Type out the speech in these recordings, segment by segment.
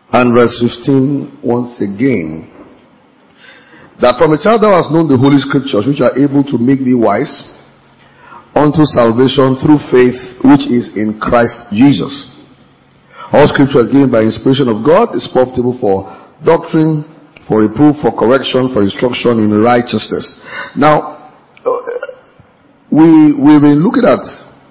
And verse 15 once again. That from a child thou hast known the holy scriptures, which are able to make thee wise unto salvation through faith which is in Christ Jesus. All scripture is given by inspiration of God, is profitable for doctrine, for reproof, for correction, for instruction in righteousness. Now, we've been looking at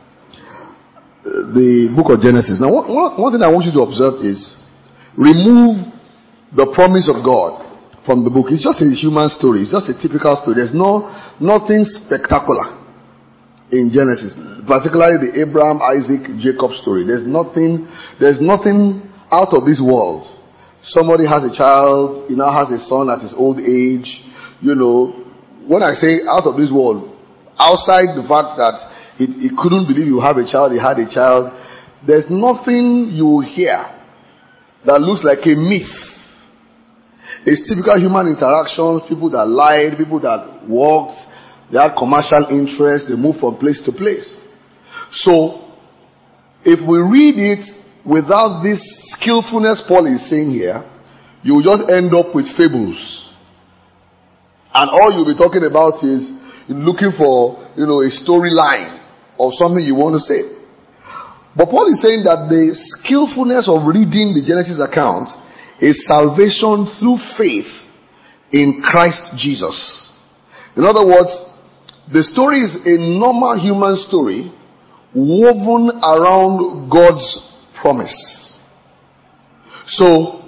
the book of Genesis. Now, one thing I want you to observe is, remove the promise of God from the book. It's just a human story. It's just a typical story. There's nothing spectacular in Genesis, particularly the Abraham, Isaac, Jacob story. There's nothing out of this world. Somebody has a child, he now has a son at his old age. When I say out of this world, outside the fact that he couldn't believe you have a child, he had a child, there's nothing you will hear that looks like a myth. It's typical human interactions, people that lied, people that walked, they had commercial interests, they moved from place to place. So, if we read it without this skillfulness Paul is saying here, you will just end up with fables. And all you'll be talking about is looking for, a storyline of something you want to say. But Paul is saying that the skillfulness of reading the Genesis account is salvation through faith in Christ Jesus. In other words, the story is a normal human story woven around God's promise. So,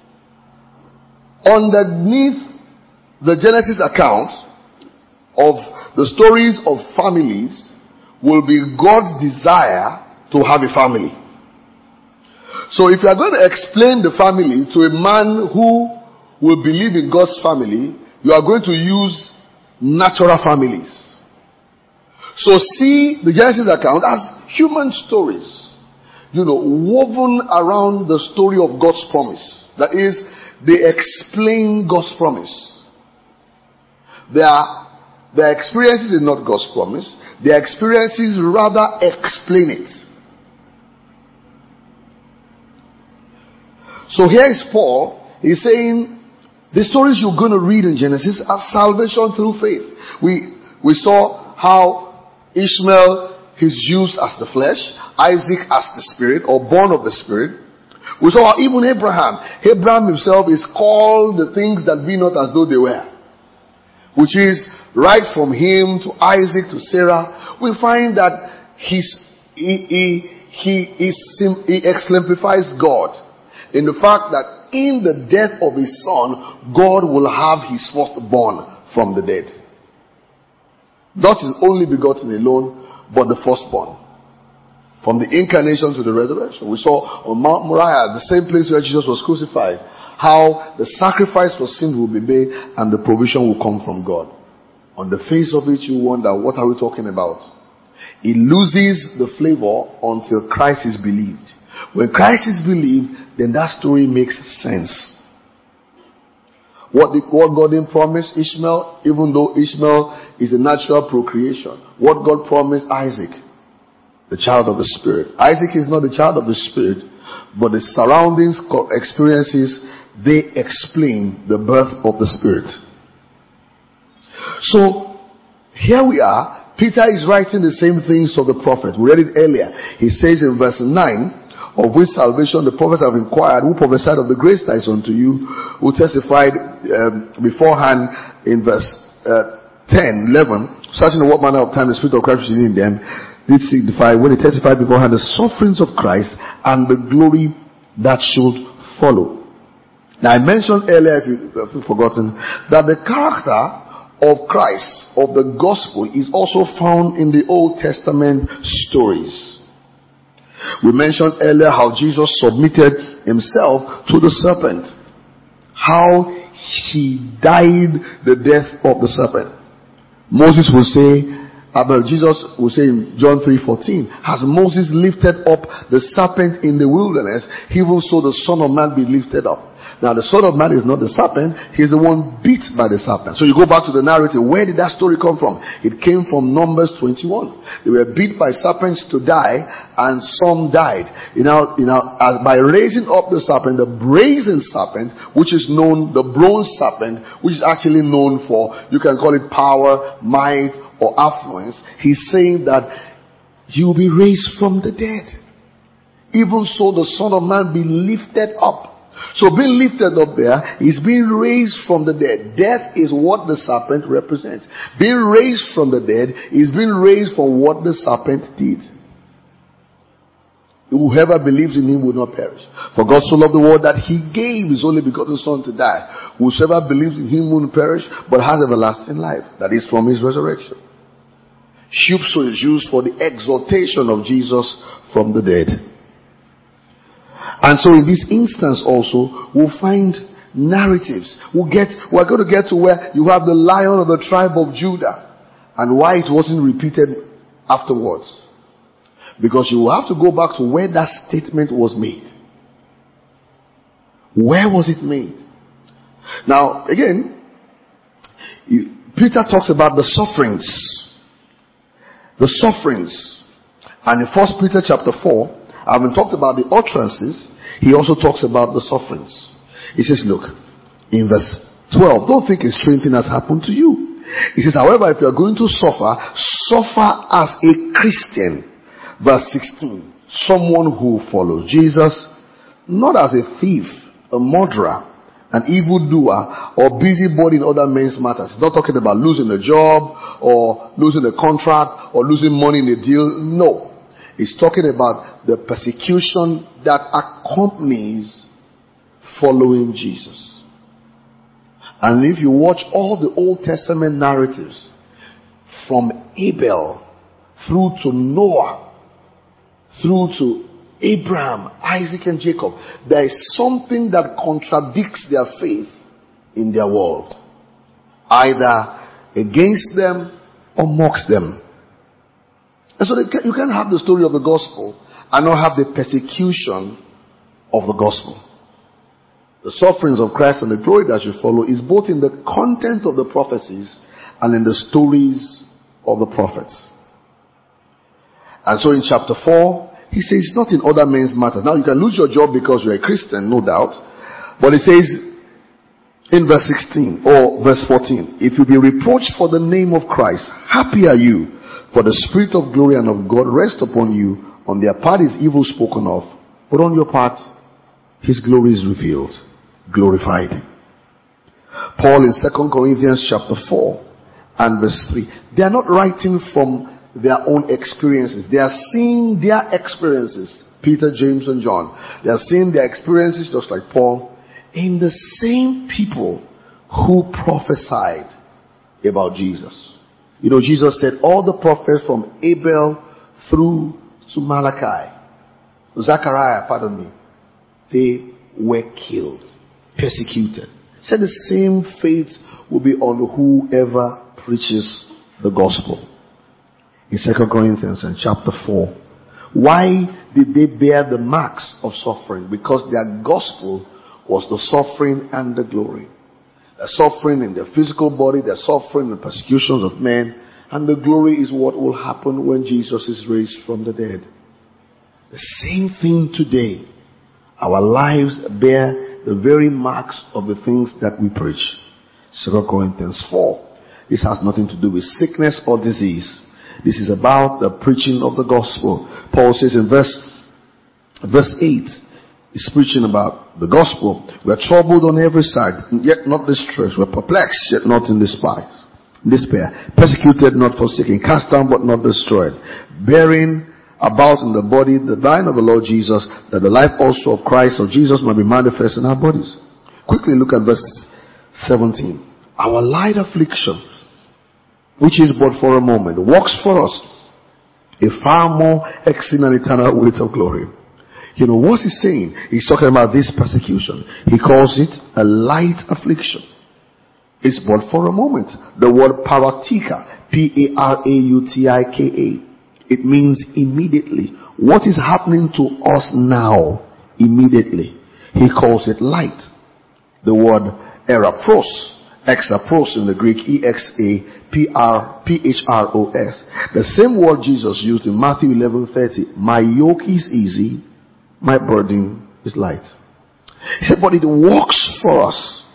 underneath the Genesis account of the stories of families will be God's desire to have a family. So if you are going to explain the family to a man who will believe in God's family, you are going to use natural families. So see the Genesis account as human stories, woven around the story of God's promise. That is, they explain God's promise. Their experiences are not God's promise. Their experiences rather explain it. So here is Paul. He's saying the stories you're going to read in Genesis are salvation through faith. We saw how Ishmael is used as the flesh, Isaac as the spirit, or born of the spirit. We saw how even Abraham himself is called the things that be not as though they were, which is right from him to Isaac to Sarah. We find that he exemplifies God in the fact that in the death of his son, God will have his firstborn from the dead. Not his only begotten alone, but the firstborn. From the incarnation to the resurrection. We saw on Mount Moriah, the same place where Jesus was crucified, how the sacrifice for sin will be made and the provision will come from God. On the face of it, you wonder, what are we talking about? It loses the flavor until Christ is believed. When Christ is believed, then that story makes sense. What God didn't promise Ishmael, even though Ishmael is a natural procreation. What God promised Isaac, the child of the Spirit. Isaac is not the child of the Spirit, but the surroundings, experiences, they explain the birth of the Spirit. So, here we are. Peter is writing the same things to the prophet. We read it earlier. He says in verse 9, of which salvation the prophets have inquired, who prophesied of the grace that is unto you, who testified beforehand in verse 10, 11, searching what manner of time the Spirit of Christ was in them, did signify when he testified beforehand the sufferings of Christ and the glory that should follow. Now I mentioned earlier, if you've forgotten, that the character of Christ, of the gospel, is also found in the Old Testament stories. We mentioned earlier how Jesus submitted himself to the serpent. How he died the death of the serpent. Moses will say, Jesus will say in John 3:14, has Moses lifted up the serpent in the wilderness, even so the Son of Man be lifted up. Now, the Son of Man is not the serpent. He's the one beat by the serpent. So you go back to the narrative. Where did that story come from? It came from Numbers 21. They were beat by serpents to die, and some died. As by raising up the serpent, the brazen serpent, which is known, the bronze serpent, which is actually known for, you can call it power, might, or affluence. He's saying that you will be raised from the dead. Even so, the Son of Man be lifted up. So being lifted up there is being raised from the dead. Death is what the serpent represents. Being raised from the dead is being raised from what the serpent did. Whoever believes in him will not perish. For God so loved the world that he gave his only begotten Son to die. Whosoever believes in him will not perish, but has everlasting life. That is from his resurrection. Shupso is used for the exaltation of Jesus from the dead. And so in this instance also, we'll find narratives. We're going to get to where you have the Lion of the tribe of Judah, and why it wasn't repeated afterwards. Because you will have to go back to where that statement was made. Where was it made? Now, again, Peter talks about the sufferings. The sufferings. And in 1 Peter chapter 4, having talked about the utterances, he also talks about the sufferings. He says, look, in verse 12, don't think a strange thing has happened to you. He says, however, if you are going to suffer, suffer as a Christian. Verse 16, someone who follows Jesus, not as a thief, a murderer, an evildoer, or busybody in other men's matters. He's not talking about losing a job, or losing a contract, or losing money in a deal. No. He's talking about the persecution that accompanies following Jesus. And if you watch all the Old Testament narratives, from Abel through to Noah, through to Abraham, Isaac, and Jacob, there is something that contradicts their faith in their world, either against them or mocks them. And so you can't have the story of the gospel and not have the persecution of the gospel. The sufferings of Christ and the glory that you follow is both in the content of the prophecies and in the stories of the prophets. And so in chapter 4, he says, not in other men's matters. Now you can lose your job because you're a Christian, no doubt. But he says in verse 16 or verse 14, if you be reproached for the name of Christ, happy are you, for the Spirit of glory and of God rest upon you. On their part is evil spoken of, but on your part his glory is revealed, glorified. Paul in 2 Corinthians chapter 4 and verse 3, they are not writing from their own experiences. They are seeing their experiences. Peter, James, and John. They are seeing their experiences just like Paul in the same people who prophesied about Jesus. You know, Jesus said all the prophets from Abel through to Malachi, Zechariah, they were killed, persecuted. He said the same fate will be on whoever preaches the gospel. In 2 Corinthians and chapter 4. Why did they bear the marks of suffering? Because their gospel was the suffering and the glory. They're suffering in their physical body, they're suffering in the persecutions of men, and the glory is what will happen when Jesus is raised from the dead. The same thing today. Our lives bear the very marks of the things that we preach. 2 Corinthians 4. This has nothing to do with sickness or disease. This is about the preaching of the gospel. Paul says in verse 8, he's preaching about the gospel. We are troubled on every side, yet not distressed. We are perplexed, yet not in despair. Persecuted, not forsaken. Cast down, but not destroyed. Bearing about in the body the dying of the Lord Jesus, that the life also of Christ or Jesus might be manifest in our bodies. Quickly look at verse 17. Our light affliction, which is but for a moment, works for us a far more exceeding and eternal weight of glory. You know, what's he saying? He's talking about this persecution. He calls it a light affliction. It's but for a moment. The word paratika, P-A-R-A-U-T-I-K-A. It means immediately. What is happening to us now? Immediately. He calls it light. The word erapros, exapros in the Greek, E-X-A-P-R-P-H-R-O-S. The same word Jesus used in Matthew 11:30. My yoke is easy, my burden is light. He said, but it works for us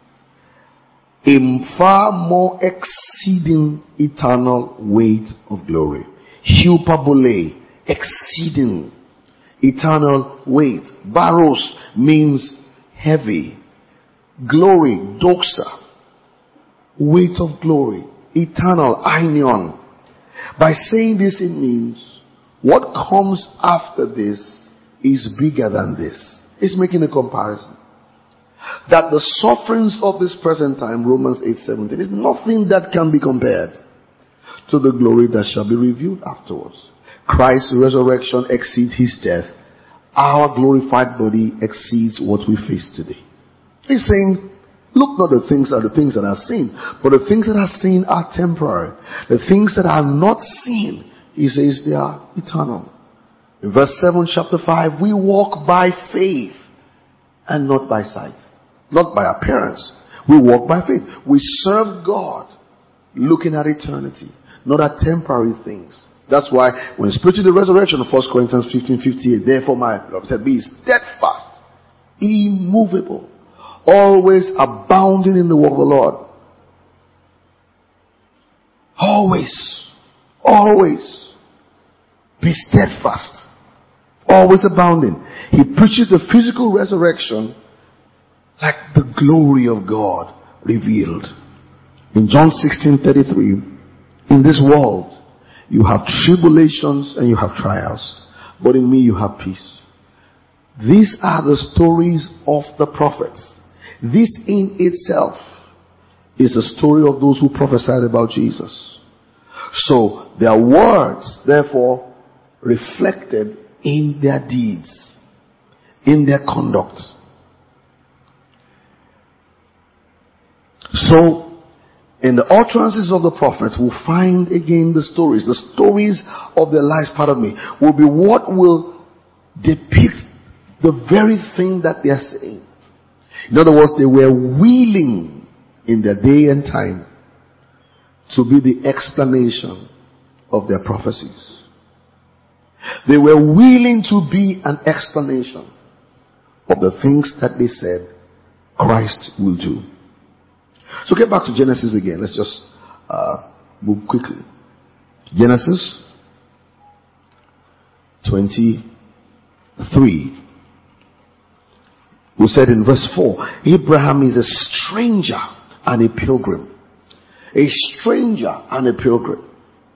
in far more exceeding eternal weight of glory. Hyperbole, exceeding eternal weight. Baros means heavy. Glory, doxa, weight of glory. Eternal, aionion. By saying this, it means what comes after this is bigger than this. It's making a comparison. That the sufferings of this present time, Romans 8:17, is nothing that can be compared to the glory that shall be revealed afterwards. Christ's resurrection exceeds his death. Our glorified body exceeds what we face today. He's saying, look not the things that are seen, but the things that are seen are temporary. The things that are not seen, he says, they are eternal. In verse 7, chapter 5, we walk by faith and not by sight. Not by appearance. We walk by faith. We serve God looking at eternity, not at temporary things. That's why when he's preaching the resurrection of 1 Corinthians 15:58, therefore my beloved said, be steadfast, immovable, always abounding in the work of the Lord. Always be steadfast, always abounding. He preaches the physical resurrection like the glory of God revealed. In John 16:33, in this world you have tribulations and you have trials, but in me you have peace. These are the stories of the prophets. This in itself is the story of those who prophesied about Jesus. So their words, therefore, reflected in their deeds, in their conduct. So, in the utterances of the prophets, we'll find again the stories. The stories of their lives, pardon me, will be what will depict the very thing that they are saying. In other words, they were willing in their day and time to be the explanation of their prophecies. They were willing to be an explanation of the things that they said Christ will do. So get back to Genesis again. Let's just move quickly. Genesis 23. We said in verse 4, Abraham is a stranger and a pilgrim. A stranger and a pilgrim.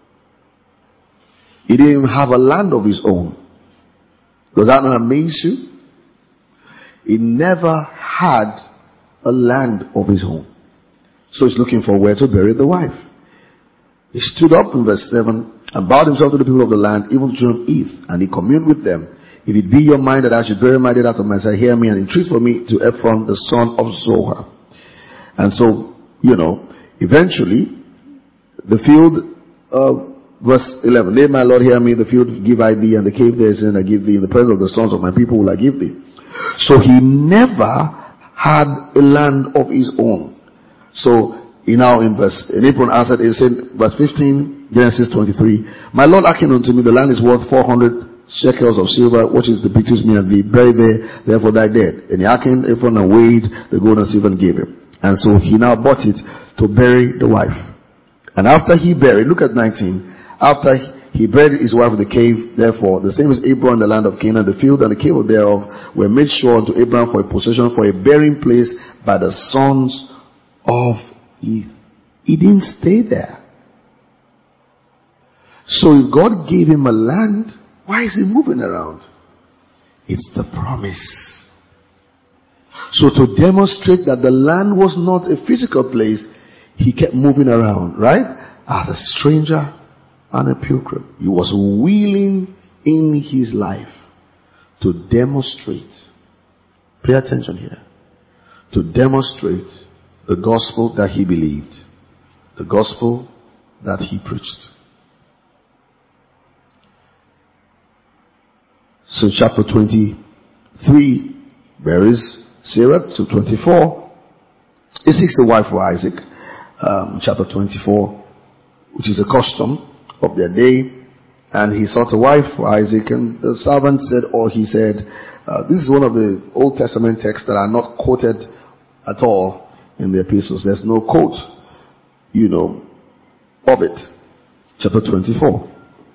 He didn't even have a land of his own. Does that not amaze you? He never had a land of his own. So he's looking for where to bury the wife. He stood up in verse 7 and bowed himself to the people of the land, even to children of Eth, and he communed with them. If it be your mind that I should bury my dead after my side, hear me and entreat for me to Ephron, the son of Zohar. And so, eventually, the field, verse 11, nay, my Lord, hear me, the field give I thee, and the cave there is in I give thee, in the presence of the sons of my people will I give thee. So he never had a land of his own. So, in Abram answered, he said, verse 15, Genesis 23, my Lord hearken unto me, the land is worth 400 shekels of silver, which is the pictures me and thee, bury there, therefore thy dead. And he hearkened Abram and weighed the gold and silver and gave him. And so he now bought it to bury the wife. And after he buried, look at 19, after he buried his wife in the cave, therefore, the same as Abram in the land of Canaan, the field and the cave thereof were made sure unto Abram for a possession, for a burying place by the sons of Eth. He didn't stay there. So if God gave him a land, why is he moving around? It's the promise. So to demonstrate that the land was not a physical place, he kept moving around, right? As a stranger and a pilgrim. He was willing in his life to demonstrate. Pay attention here. To demonstrate the gospel that he believed. The gospel that he preached. So chapter 23 buries Sarah to 24. He seeks a wife for Isaac, chapter 24, which is a custom of their day. And he sought a wife for Isaac, and the servant said, or he said, this is one of the Old Testament texts that are not quoted at all in the epistles. There's no quote, of it. Chapter 24.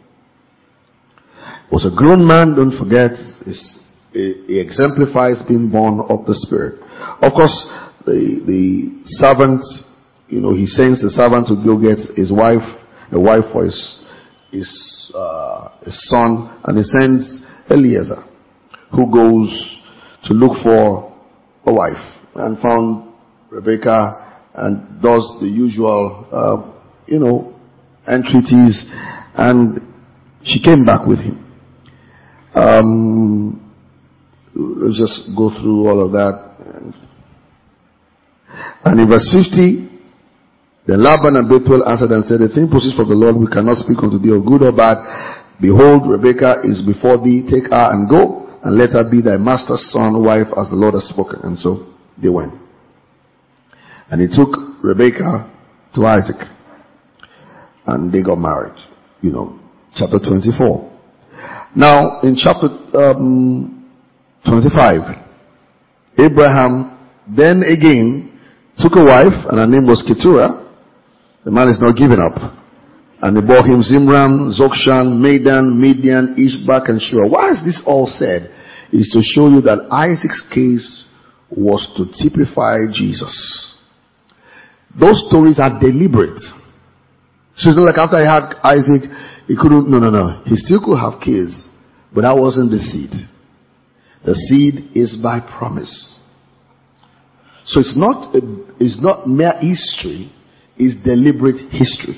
Was a grown man, don't forget, he exemplifies being born of the Spirit. Of course, the servant, he sends the servant to go get his wife, a wife for his son, and he sends Eliezer, who goes to look for a wife, and found Rebekah, and does the usual, entreaties, and she came back with him. Let's just go through all of that. And in verse 50, then Laban and Bethuel answered and said, the thing proceeds from the Lord, we cannot speak unto thee of good or bad. Behold, Rebekah is before thee, take her and go, and let her be thy master's son, wife, as the Lord has spoken. And so they went. And he took Rebekah to Isaac, and they got married. Chapter 24. Now, in chapter 25, Abraham then again took a wife, and her name was Keturah. The man is not giving up. And they bore him Zimran, Zokshan, Medan, Midian, Ishbak, and Shua. Why is this all said? Is to show you that Isaac's case was to typify Jesus. Those stories are deliberate. So it's not like after he had Isaac, he couldn't, no. He still could have kids, but that wasn't the seed. The seed is by promise. So it's not mere history, it's deliberate history.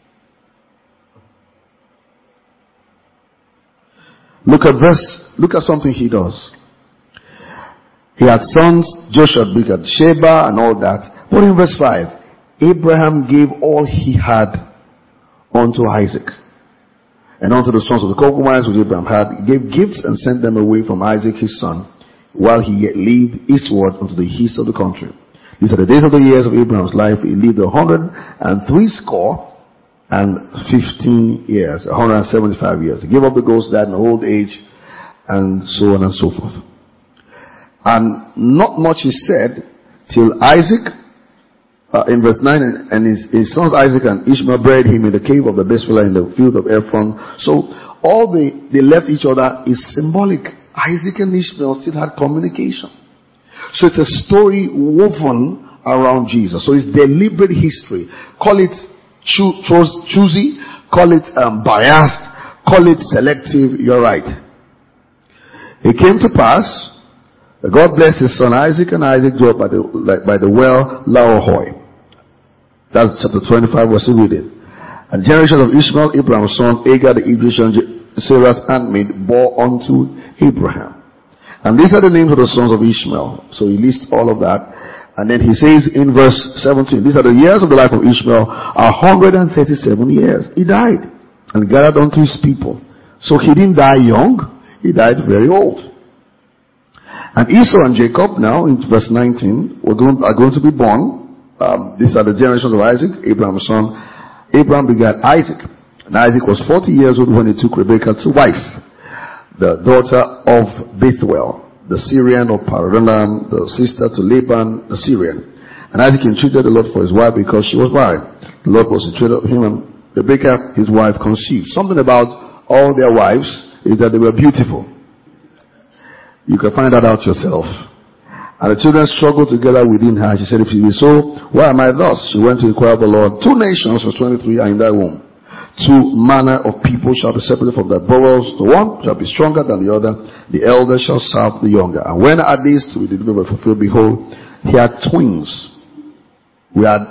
Look at something he does. He had sons, Joshua, Sheba, and all that. But in verse 5, Abraham gave all he had unto Isaac, and unto the sons of the concubines which Abraham had. He gave gifts and sent them away from Isaac his son, while he yet lived eastward unto the east of the country. These are the days of the years of Abraham's life. He lived 115 years, 175 years. He gave up the ghost, died in old age, and so on and so forth. And not much is said till Isaac, in verse 9, and his sons Isaac and Ishmael buried him in the cave of the Bethlehem in the field of Ephron. So all they left each other is symbolic. Isaac and Ishmael still had communication. So it's a story woven around Jesus. So it's deliberate history. Call it choosy, call it biased, call it selective. You're right. It came to pass that God blessed his son Isaac, and Isaac grew up by the well Laohoi. That's chapter 25, verse we did. And the generation of Ishmael, Abraham's son, Agar the Egyptian, Sarah's handmaid, bore unto Abraham. And these are the names of the sons of Ishmael. So he lists all of that. And then he says in verse 17, these are the years of the life of Ishmael, 137 years. He died and gathered unto his people. So he didn't die young, he died very old. And Esau and Jacob, now in verse 19, are going to be born. These are the generations of Isaac, Abraham's son. Abraham begat Isaac. And Isaac was 40 years old when he took Rebekah to wife, the daughter of Bethuel, the Syrian of Paran, the sister to Laban, the Syrian. And Isaac entreated the Lord for his wife because she was barren. The Lord was entreated of him, and Rebekah, his wife, conceived. Something about all their wives is that they were beautiful. You can find that out yourself. And the children struggled together within her. She said, if it be so, why am I thus? She went to inquire of the Lord. 2 nations, verse 23, are in thy womb. 2 manner of people shall be separated from thy bowels. The one shall be stronger than the other. The elder shall serve the younger. And when at these to be delivered fulfilled, behold, he had twins. We had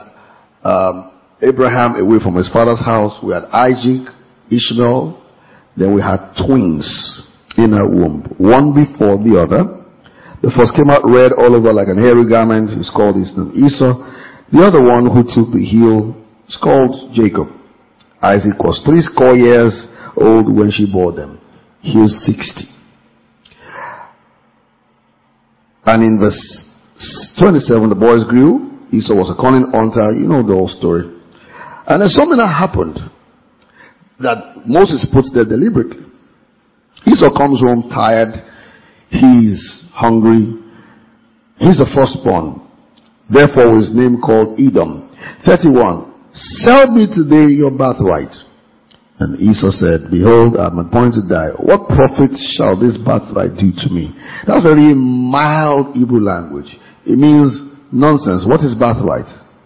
Abraham away from his father's house. We had Isaac, Ishmael. Then we had twins in her womb, one before the other. The first came out red all over like an hairy garment. It's called Esau. The other one who took the heel is called Jacob. Isaac was 80 years old when she bore them. He was 60. And in verse 27, the boys grew Esau was a cunning hunter. You know the whole story. And then something that happened that Moses puts there deliberately. Esau comes home tired. He's hungry. He's the firstborn. Therefore his name called Edom. 31. Sell me today your birthright. And Esau said, behold, I am appointed to die. What profit shall this birthright do to me? That's very mild Hebrew language. It means nonsense. What is birthright?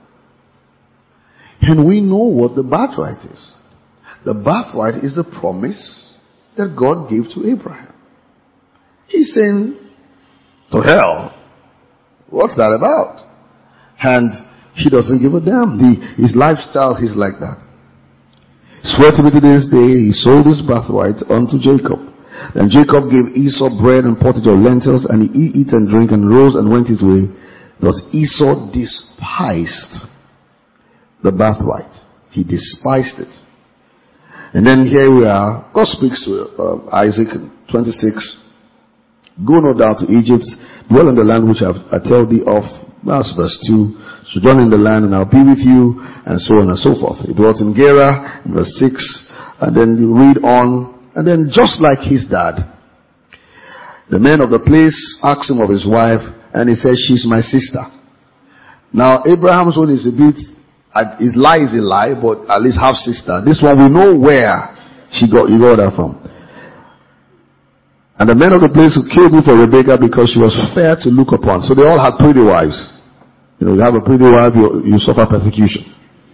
And we know what the birthright is. The birthright is the promise that God gave to Abraham. He's saying, to hell. What's that about? And he doesn't give a damn. His lifestyle, he's like that. Swear to me to this day, he sold his birthright unto Jacob. Then Jacob gave Esau bread and pottage of lentils, and he ate and drank and rose and went his way. Thus Esau despised the birthright. He despised it. And then here we are. God speaks to Isaac in 26. Go no down to Egypt, dwell in the land which I tell thee of. That's verse 2. Sojourn in the land, and I'll be with you, and so on and so forth. It was in Gerar, in verse 6, and then you read on, and then just like his dad, the man of the place asked him of his wife, and he said, she's my sister. Now, Abraham's one is a bit, his lie is a lie, but at least half sister. This one, we know where he got that from. And the men of the place who killed me for Rebekah because she was fair to look upon. So they all had pretty wives. You know, you have a pretty wife, you suffer persecution.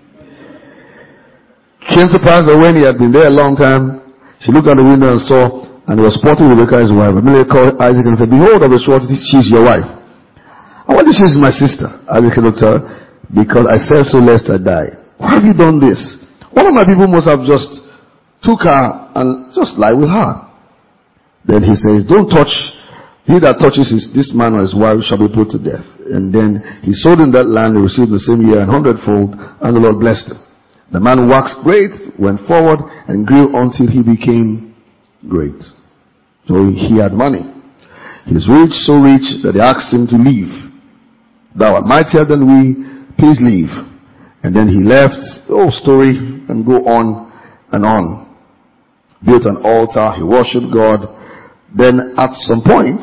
Came to pass that when he had been there a long time, she looked out the window and saw, and he was sporting Rebekah his wife. Abimelech called Isaac and said, behold, of a surety, she's your wife. And what did she say? She's my sister. Isaac looked at her, because I said so lest I die. Why have you done this? One of my people must have just took her and just lie with her. Then he says, don't touch. He that touches this man or his wife shall be put to death. And then he sold in that land, he received the same year 100-fold, and the Lord blessed him. The man waxed great, went forward, and grew until he became great. So he had money. He was rich, so rich that they asked him to leave. Thou art mightier than we, please leave. And then he left, story, and go on and on. Built an altar, he worshipped God. Then at some point,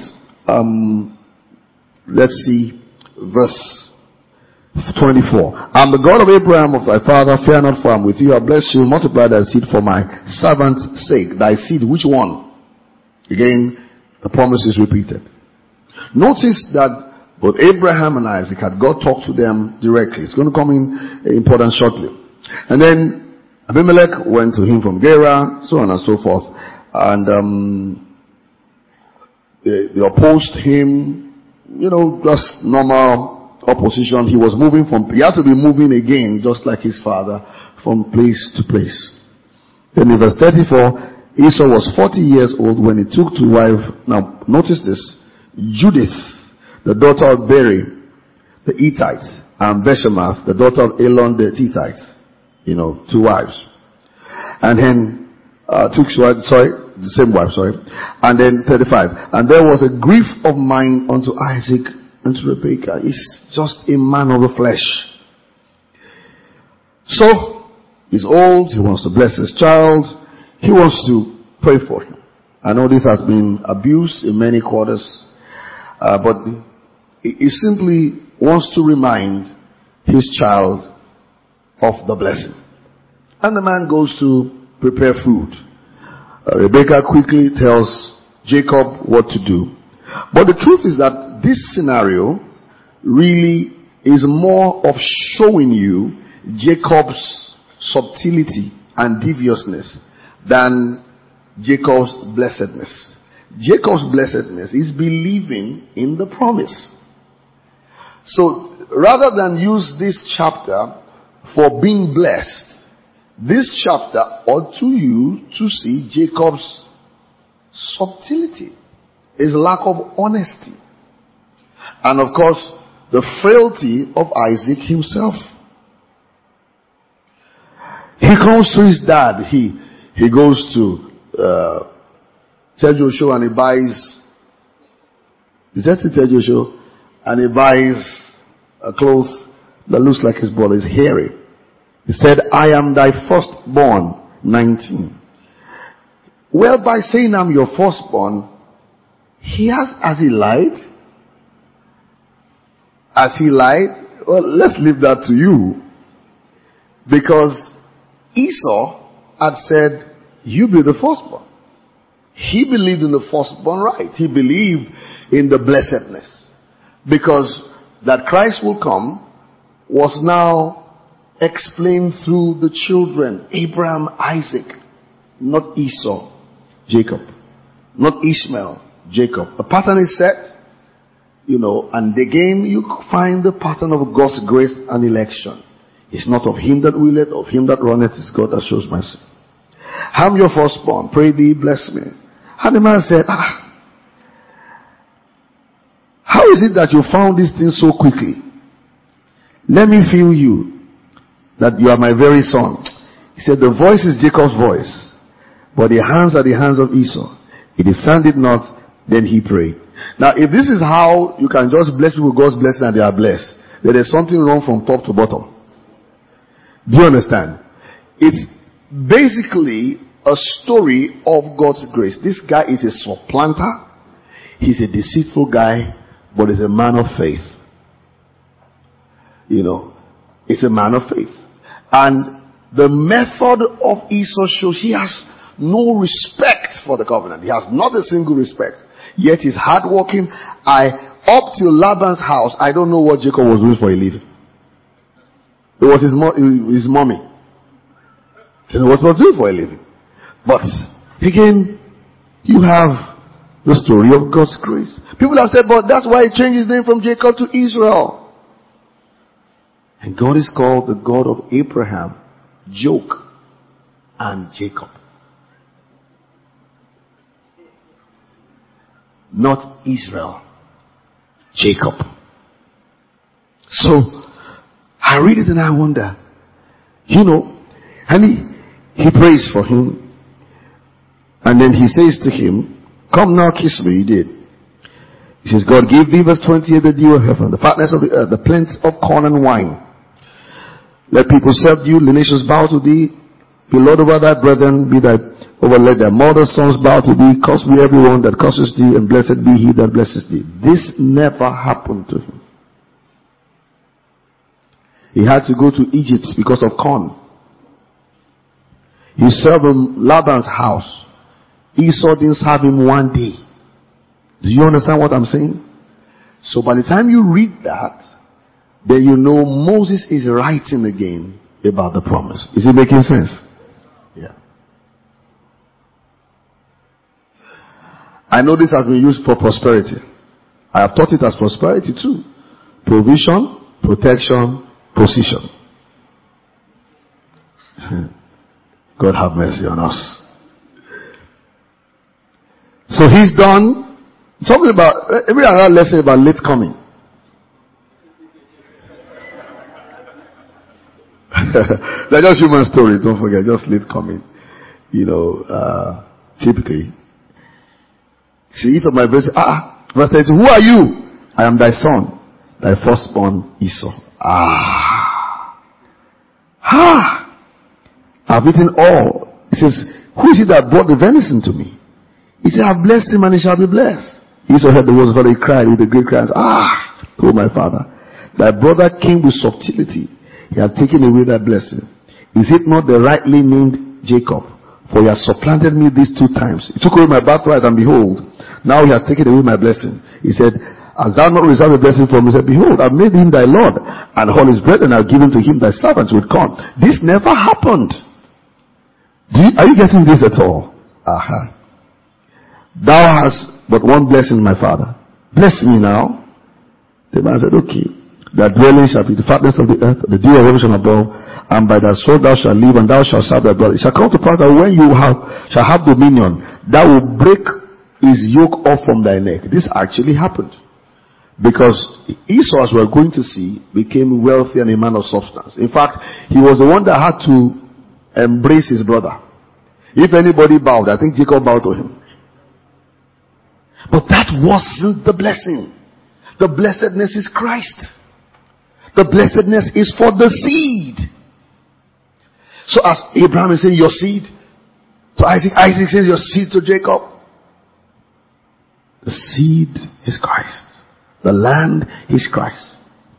let's see, verse 24. I'm the God of Abraham, of thy father, fear not, for I am with you. I bless you, multiply thy seed for my servant's sake. Thy seed, which one? Again, the promise is repeated. Notice that both Abraham and Isaac had God talk to them directly. It's going to come in important shortly. And then Abimelech went to him from Gerar, so on and so forth. And they opposed him, just normal opposition. He had to be moving again, just like his father, from place to place. Then in verse 34, Esau was 40 years old when he took to wife, now notice this, Judith, the daughter of Beri, the Hittite, and Beshemath, the daughter of Elon the Hittite. 2 wives. And then, the same wife, And then 35. And there was a grief of mind unto Isaac and to Rebekah. He's just a man of the flesh. So, he's old, he wants to bless his child, he wants to pray for him. I know this has been abused in many quarters, but he simply wants to remind his child of the blessing. And the man goes to prepare food. Rebekah quickly tells Jacob what to do. But the truth is that this scenario really is more of showing you Jacob's subtlety and deviousness than Jacob's blessedness. Jacob's blessedness is believing in the promise. So rather than use this chapter for being blessed, this chapter ought to you to see Jacob's subtlety, his lack of honesty, and of course the frailty of Isaac himself. He comes to his dad. He goes to Tejo and he buys. Is that Tejo? And he buys a cloth that looks like his brother, is hairy. He said, I am thy firstborn. 19. Well, by saying I'm your firstborn, has he lied? Has he lied? Well, let's leave that to you. Because Esau had said, you be the firstborn. He believed in the firstborn right. He believed in the blessedness. Because that Christ will come was now explained through the children, Abraham, Isaac, not Esau, Jacob, not Ishmael, Jacob. The pattern is set, and again you find the pattern of God's grace and election. It's not of him that willeth, of him that runneth, it's God that shows mercy. I'm your firstborn, pray thee, bless me. And the man said, how is it that you found this thing so quickly? Let me feel you, that you are my very son. He said, the voice is Jacob's voice, but the hands are the hands of Esau. It sounded not, then he prayed. Now, if this is how you can just bless people with God's blessing and they are blessed, then there's something wrong from top to bottom. Do you understand? It's basically a story of God's grace. This guy is a supplanter. He's a deceitful guy, but he's a man of faith. It's a man of faith. And the method of Esau shows he has no respect for the covenant. He has not a single respect. Yet he's hardworking. Up till Laban's house, I don't know what Jacob was doing for a living. It was his mommy. He was not doing for a living. But again, you have the story of God's grace. People have said, but that's why he changed his name from Jacob to Israel. And God is called the God of Abraham, Joke, and Jacob. Not Israel, Jacob. So, I read it and I wonder, and he prays for him. And then he says to him, come now kiss me. He did. He says, God give thee, verse 28, the dew of heaven, the fatness of the earth, the plenty of corn and wine. Let people serve you, the nations bow to thee. Be Lord over thy brethren, let their mother's sons bow to thee. Curse be everyone that curses thee, and blessed be he that blesses thee. This never happened to him. He had to go to Egypt because of corn. He served in Laban's house. Esau didn't serve him one day. Do you understand what I'm saying? So by the time you read that, then you know Moses is writing again about the promise. Is it making sense? Yeah. I know this has been used for prosperity. I have taught it as prosperity too. Provision, protection, position. God have mercy on us. So he's done something about every other lesson about late coming. They're just human stories, don't forget, just late coming. Typically. See, if my verse, verse 30, who are you? I am thy son, thy firstborn Esau. I've eaten all. He says, who is it that brought the venison to me? He said, I've blessed him and he shall be blessed. Esau heard the words of the father, he cried with a great cry. Oh my father, thy brother came with subtlety. He had taken away that blessing. Is it not the rightly named Jacob? For he has supplanted me these 2 times. He took away my birthright, and behold, now he has taken away my blessing. He said, hast thou not reserved a blessing for me? He said, behold, I've made him thy Lord, and all his brethren I've given to him thy servants with corn. This never happened. Are you getting this at all? Thou hast but one blessing, my father. Bless me now. The man said, okay. Thy dwelling shall be the fatness of the earth, the dew of heaven above, and by thy sword thou shalt live, and thou shalt serve thy brother. It shall come to pass that when you shall have dominion, thou will break his yoke off from thy neck. This actually happened. Because Esau, as we're going to see, became wealthy and a man of substance. In fact, he was the one that had to embrace his brother. If anybody bowed, I think Jacob bowed to him. But that wasn't the blessing. The blessedness is Christ. The blessedness is for the seed. So as Abraham is saying, your seed to Isaac, Isaac says your seed to Jacob. The seed is Christ. The land is Christ.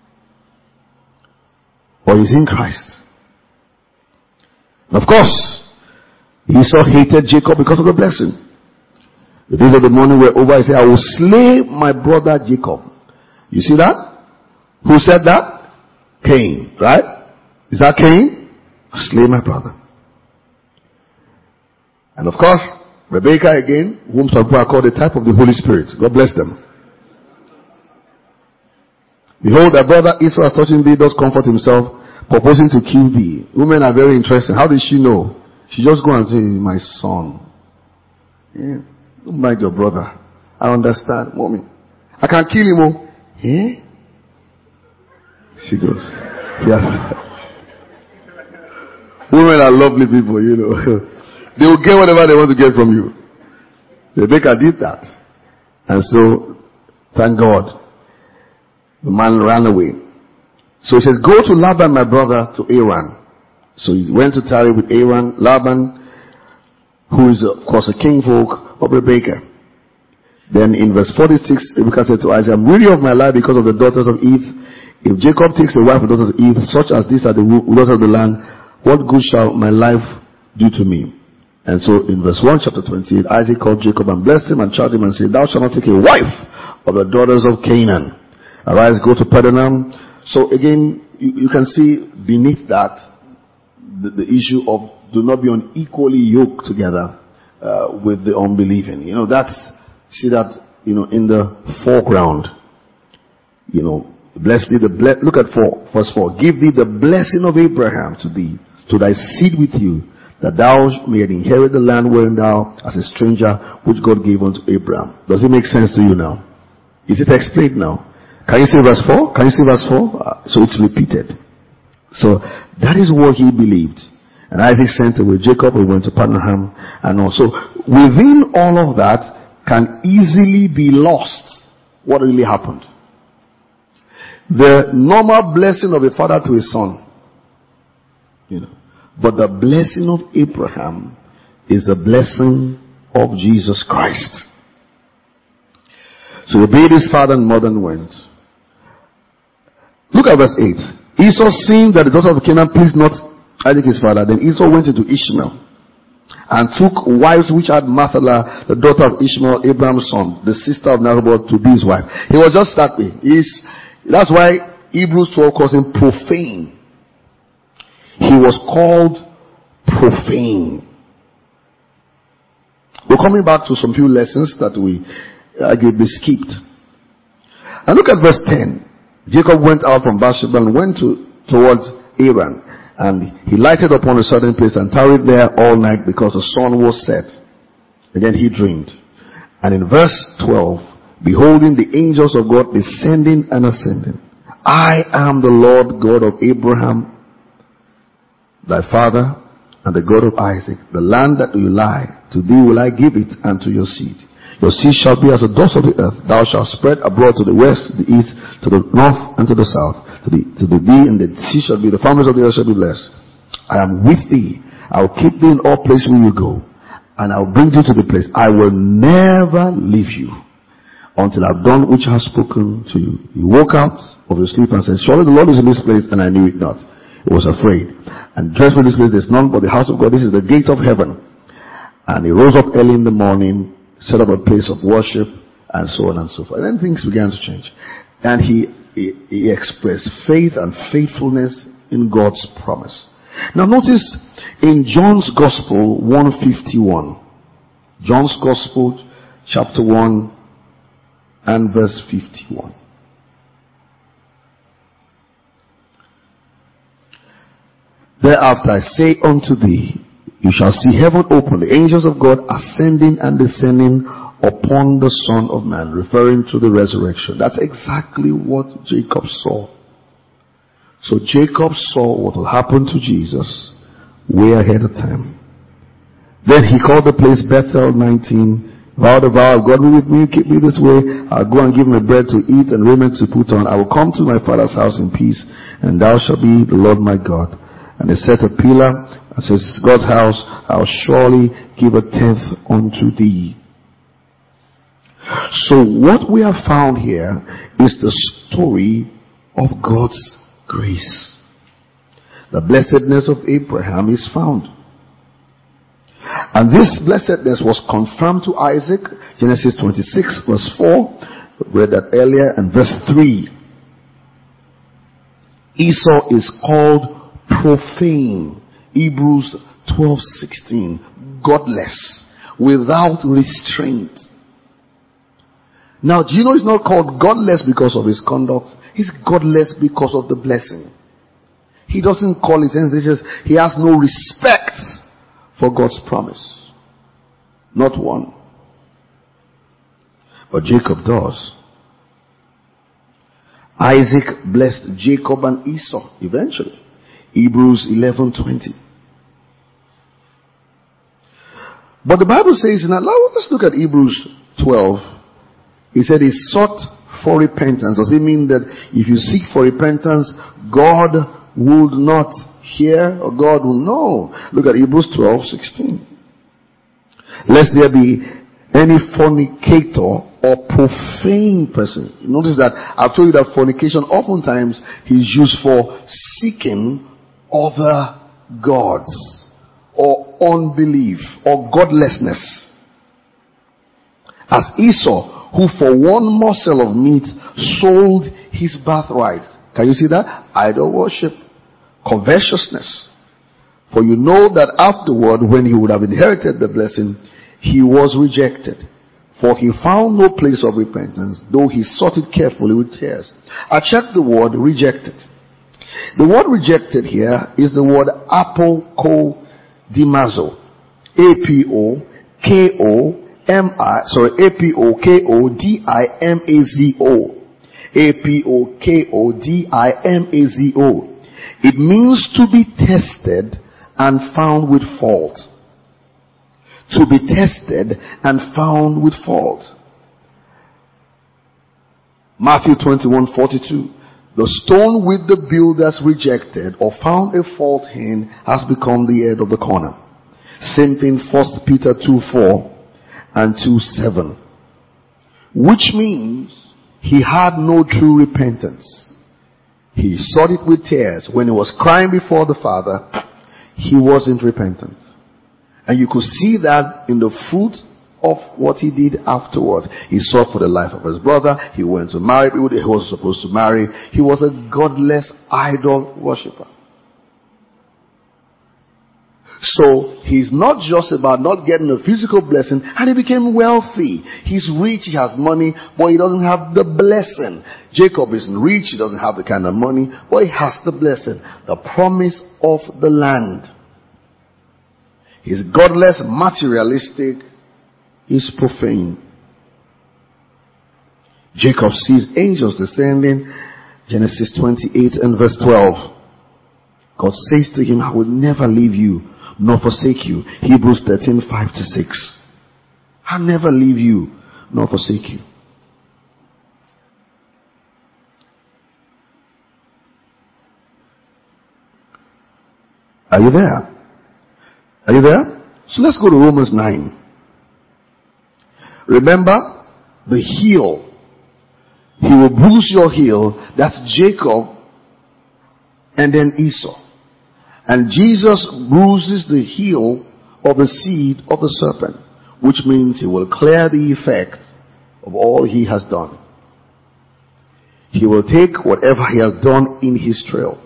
Or is in Christ. And of course, Esau hated Jacob because of the blessing. The days of the morning were over. He said, I will slay my brother Jacob. You see that? Who said that? Cain, right? Is that Cain? Slay my brother. And of course, Rebekah again, whom some people are called the type of the Holy Spirit. God bless them. Behold, thy brother Esau has touching thee, does comfort himself, proposing to kill thee. Women are very interesting. How did she know? She just go and say, my son. Yeah. Don't mind your brother. I understand. Mommy, I can kill him. Oh. Eh? She goes. Yes. Women are lovely people, you know. They will get whatever they want to get from you. Rebecca did that. And so, thank God, the man ran away. So he says, go to Laban, my brother, to Aram. So he went to tarry with Aram, Laban, who is of course a kinfolk of Rebekah. Then in verse 46, Rebekah said to Isaac, I'm weary of my life because of the daughters of Eth. If Jacob takes a wife of the daughters of Eth, such as these are the daughters of the land, what good shall my life do to me? And so in verse 1, chapter 28, Isaac called Jacob and blessed him and charged him and said, thou shalt not take a wife of the daughters of Canaan. Arise, go to Paddan. So again, you can see beneath that the issue of do not be unequally yoked together with the unbelieving. You know, that's, see that, you know, in the foreground. You know, bless thee, look at verse 4. Give thee the blessing of Abraham to thee, to thy seed with you, that thou mayest inherit the land wherein thou as a stranger, which God gave unto Abraham. Does it make sense to you now? Is it explained now? Can you see verse 4? Can you see verse 4? So it's repeated. So that is what he believed. And Isaac sent away Jacob, who went to Paddan, and also within all of that can easily be lost what really happened. The normal blessing of a father to his son, you know, but the blessing of Abraham is the blessing of Jesus Christ. So he obeyed his father and mother and went. Look at verse 8. Esau, seeing that the daughter of Canaan pleased not Isaac his father, then Esau went into Ishmael and took wives which had Mahalah, the daughter of Ishmael, Abraham's son, the sister of Nahor, to be his wife. He was just that way. That's why Hebrews 12 calls him profane. He was called profane. We're coming back to some few lessons that we arguably skipped. And look at verse 10. Jacob went out from Beersheba and went towards Aram. And he lighted upon a certain place and tarried there all night because the sun was set. And then he dreamed. And in verse 12, beholding the angels of God descending and ascending. I am the Lord God of Abraham, thy father, and the God of Isaac. The land that you lie, to thee will I give it, and to your seed. Your seed shall be as the dust of the earth. Thou shalt spread abroad to the west, the east, to the north, and to the south. To thee, and the sea shall be, the families of the earth shall be blessed. I am with thee. I will keep thee in all places where you go. And I will bring you to the place. I will never leave you until I've done which I have spoken to you. You woke out of your sleep and said, surely the Lord is in this place, and I knew it not. He was afraid. And dressed for this place, there's none but the house of God. This is the gate of heaven. And he rose up early in the morning, set up a place of worship, and so on and so forth. And then things began to change. And he expressed faith and faithfulness in God's promise. Now notice in John's Gospel 151. John's Gospel chapter 1 and verse 51. Thereafter I say unto thee, you shall see heaven open, the angels of God ascending and descending upon the Son of Man, referring to the resurrection. That's exactly what Jacob saw. So Jacob saw what will happen to Jesus way ahead of time. Then he called the place Bethel 19 Vow the vow, God be with me, keep me this way. I'll go and give me bread to eat and raiment to put on. I will come to my father's house in peace, and thou shalt be the Lord my God. And they set a pillar, and says, God's house, I'll surely give a tenth unto thee. So what we have found here is the story of God's grace. The blessedness of Abraham is found. And this blessedness was confirmed to Isaac, Genesis 26 verse 4, we read that earlier, and verse 3. Esau is called profane, Hebrews 12:16, godless, without restraint. Now, do you know he's not called godless because of his conduct? He's godless because of the blessing. He doesn't call it anything. He has no respect for God's promise. Not one. But Jacob does. Isaac blessed Jacob and Esau eventually. Hebrews 11:20. But the Bible says, now let's look at Hebrews 12. He said he sought for repentance. Does it mean that if you seek for repentance, God would not hear, or God will know? Look at Hebrews 12:16. Lest there be any fornicator or profane person. Notice that I've told you that fornication oftentimes is used for seeking other gods, or unbelief, or godlessness. As Esau, who for one morsel of meat sold his birthright. Can you see that? Idol worship, covetousness. For you know that afterward, when he would have inherited the blessing, he was rejected. For he found no place of repentance, though he sought it carefully with tears. I checked the word rejected. The word rejected here is the word apokodimazo. Apokodimazo. Apokodimazo. It means to be tested and found with fault. To be tested and found with fault. Matthew 21:42. The stone with the builders rejected or found a fault in has become the head of the corner. Same thing 1 Peter 2:4 and 2:7. Which means he had no true repentance. He sought it with tears. When he was crying before the Father, he wasn't repentant. And you could see that in the fruit of what he did afterwards. He sought for the life of his brother. He went to marry people he wasn't supposed to marry. He was a godless idol worshiper. So he's not just about not getting a physical blessing, and he became wealthy. He's rich, he has money, but he doesn't have the blessing. Jacob isn't rich, he doesn't have the kind of money, but he has the blessing, the promise of the land. He's godless, materialistic, he's profane. Jacob sees angels descending. Genesis 28 and verse 12. God says to him, I will never leave you nor forsake you. Hebrews 13:5-6. I'll never leave you nor forsake you. Are you there? Are you there? So let's go to Romans 9. Remember the heel. He will bruise your heel. That's Jacob and then Esau. And Jesus bruises the heel of the seed of the serpent, which means he will clear the effect of all he has done. He will take whatever he has done in his trail.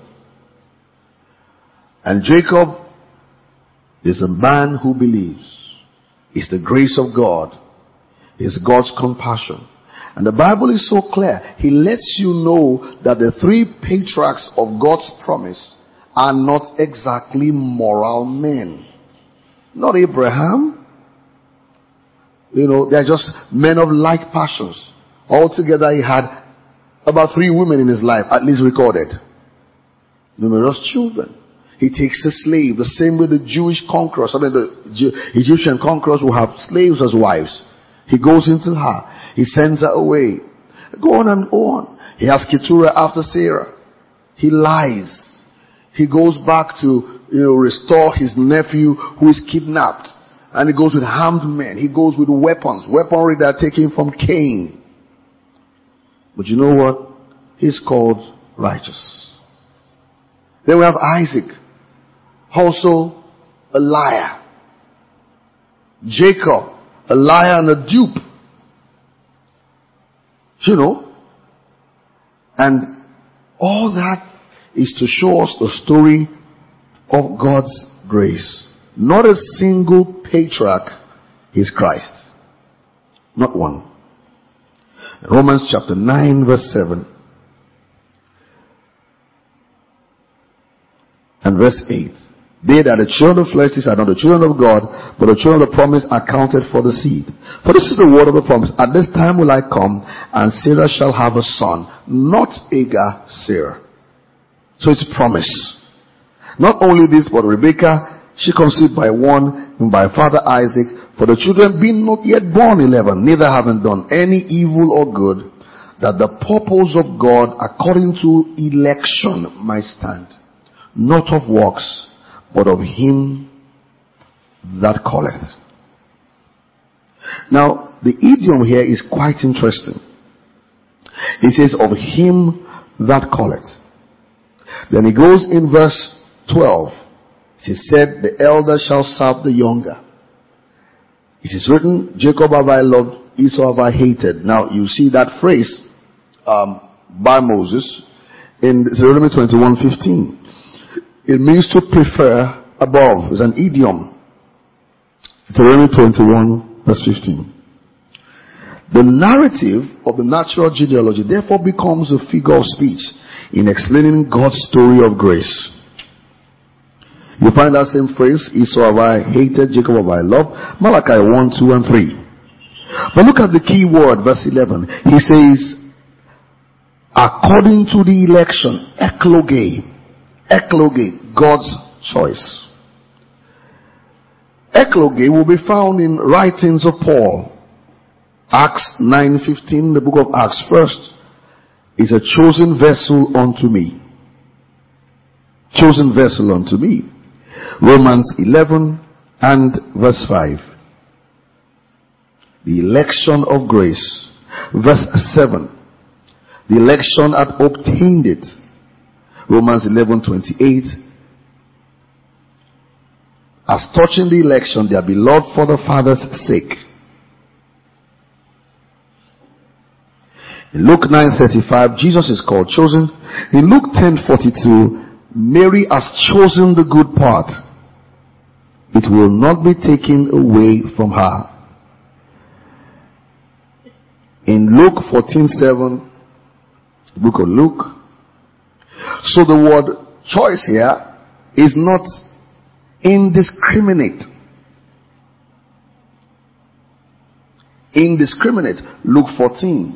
And Jacob is a man who believes. It's the grace of God. It's God's compassion. And the Bible is so clear. He lets you know that the three patriarchs of God's promise are not exactly moral men. Not Abraham. They're just men of like passions. Altogether, he had about 3 women in his life, at least recorded. Numerous children. He takes a slave, the same way the Jewish conquerors, the Egyptian conquerors will have slaves as wives. He goes into her. He sends her away. Go on and on. He has Keturah after Sarah. He lies. He goes back to, restore his nephew who is kidnapped. And he goes with armed men. He goes with weaponry that are taken from Cain. But you know what? He's called righteous. Then we have Isaac, also a liar. Jacob, a liar and a dupe. And all that is to show us the story of God's grace. Not a single patriarch is Christ. Not one. Romans chapter 9 verse 7 and verse 8. They that the children of flesh are not the children of God, but the children of the promise are counted for the seed. For this is the word of the promise. At this time will I come, and Sarah shall have a son. Not Hagar, Sarah. So it's promise. Not only this, but Rebekah, she conceived by one, and by father Isaac, for the children being not yet born 11, neither having done any evil or good, that the purpose of God according to election might stand. Not of works, but of him that calleth. Now, the idiom here is quite interesting. It says, of him that calleth. Then he goes in verse 12. It is said, the elder shall serve the younger. It is written, Jacob have I loved, Esau have I hated. Now, you see that phrase by Moses in Deuteronomy 21:15. It means to prefer above. It's an idiom. Deuteronomy 21 verse 15. The narrative of the natural genealogy therefore becomes a figure of speech in explaining God's story of grace. You find that same phrase, Esau have I hated, Jacob have I loved, Malachi 1, 2, and 3. But look at the key word, verse 11. He says, according to the election, ekloge, God's choice. Ekloge will be found in writings of Paul. Acts 9:15, the book of Acts first, is a chosen vessel unto me. Chosen vessel unto me. Romans 11 and verse 5. The election of grace. Verse 7. The election hath obtained it. Romans 11:28. As touching the election, they are beloved for the Father's sake. In Luke 9:35, Jesus is called chosen. In Luke 10:42, Mary has chosen the good part. It will not be taken away from her. In Luke 14:7, book of Luke. So the word choice here is not indiscriminate. Indiscriminate. Luke 14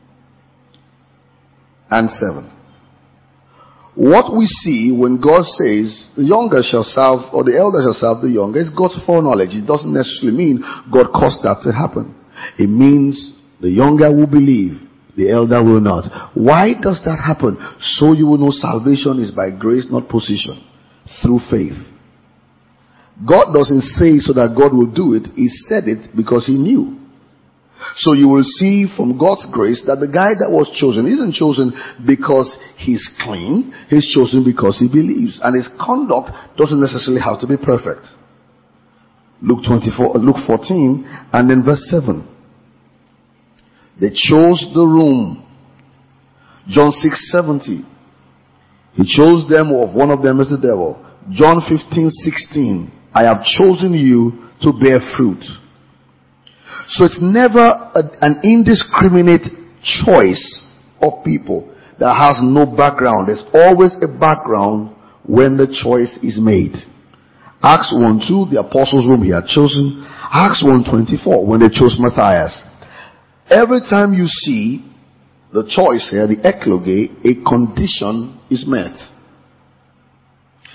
and 7. What we see when God says the younger shall serve, or the elder shall serve the younger, is God's foreknowledge. It doesn't necessarily mean God caused that to happen. It means the younger will believe, the elder will not. Why does that happen? So you will know salvation is by grace, not position. Through faith. God doesn't say so that God will do it. He said it because he knew. So you will see from God's grace that the guy that was chosen isn't chosen because he's clean. He's chosen because he believes. And his conduct doesn't necessarily have to be perfect. Luke 14 and then verse 7. They chose the room. John 6:70. He chose them, of one of them is the devil. John 15:16. I have chosen you to bear fruit. So it's never an indiscriminate choice of people that has no background. There's always a background when the choice is made. Acts 1:2, the apostles whom he had chosen. Acts 1:24, when they chose Matthias. Every time you see the choice here, the ekloge, a condition is met.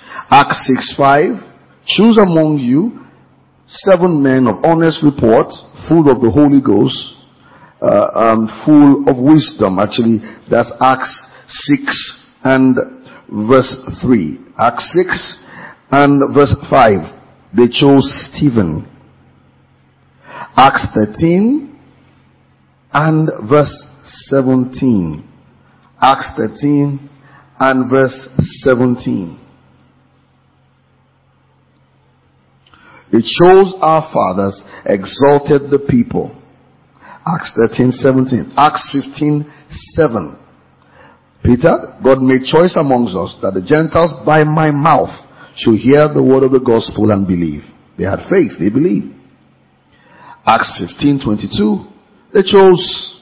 Acts 6:5, choose among you 7 men of honest report, full of the Holy Ghost, full of wisdom. Actually, that's Acts 6 and verse 3. Acts 6 and verse 5. They chose Stephen. Acts 13 and verse 17. Acts 13 and verse 17. It shows our fathers exalted the people. Acts 13, 17. Acts 15, 7. Peter, God made choice amongst us that the Gentiles by my mouth should hear the word of the gospel and believe. They had faith, they believed. Acts 15, 22. They chose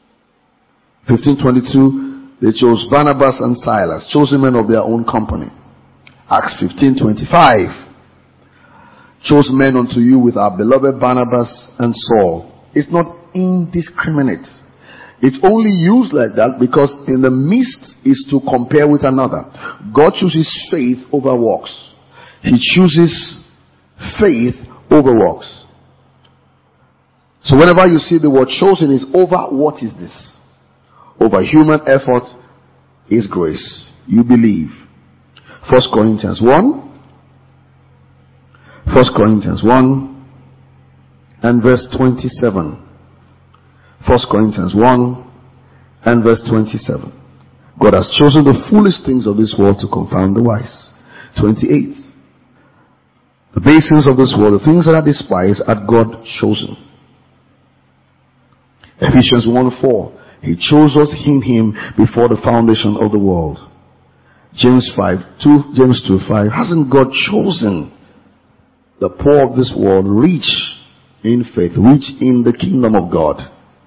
15:22. They chose Barnabas and Silas, chosen men of their own company. Acts 15:25. Chose men unto you with our beloved Barnabas and Saul. It's not indiscriminate. It's only used like that because in the midst is to compare with another. God chooses faith over works. He chooses faith over works. So whenever you see the word chosen, is over what is this? Over human effort is grace. You believe. 1 Corinthians 1. 1 Corinthians 1 and verse 27. 1 Corinthians 1 and verse 27. God has chosen the foolish things of this world to confound the wise. 28. The basins of this world, the things that are despised, are God chosen. Ephesians 1:4. He chose us in him before the foundation of the world. James 2:5. Hasn't God chosen the poor of this world rich in faith, rich in the kingdom of God?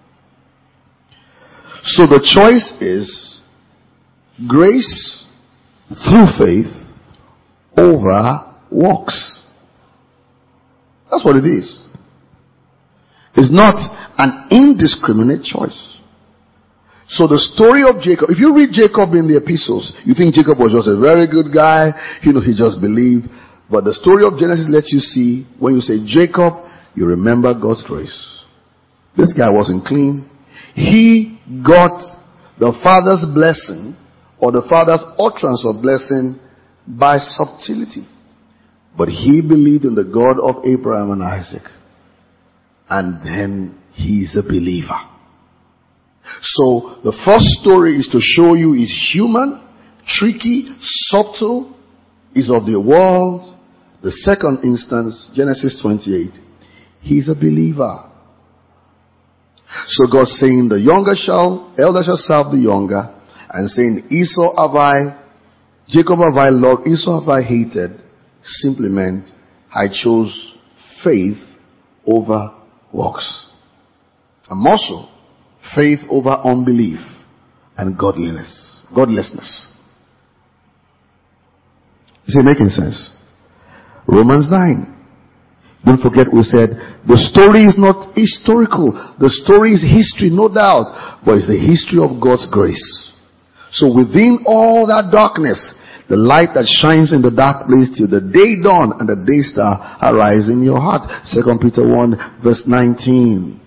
So the choice is grace through faith over works. That's what it is. It's not an indiscriminate choice. So the story of Jacob, if you read Jacob in the epistles, you think Jacob was just a very good guy, he just believed. But the story of Genesis lets you see, when you say Jacob, you remember God's grace. This guy wasn't clean. He got the father's blessing, or the father's utterance of blessing, by subtlety. But he believed in the God of Abraham and Isaac. And then he's a believer. So the first story is to show you is human, tricky, subtle, is of the world. The second instance, Genesis 28, he's a believer. So God's saying the elder shall serve the younger, and saying Jacob have I loved, Esau have I hated, simply meant I chose faith over works. And also faith over unbelief and godlessness. Is it making sense? Romans 9. Don't forget we said the story is not historical. The story is history, no doubt. But it's the history of God's grace. So within all that darkness, the light that shines in the dark place till the day dawn and the day star arise in your heart. 2 Peter 1 verse 19.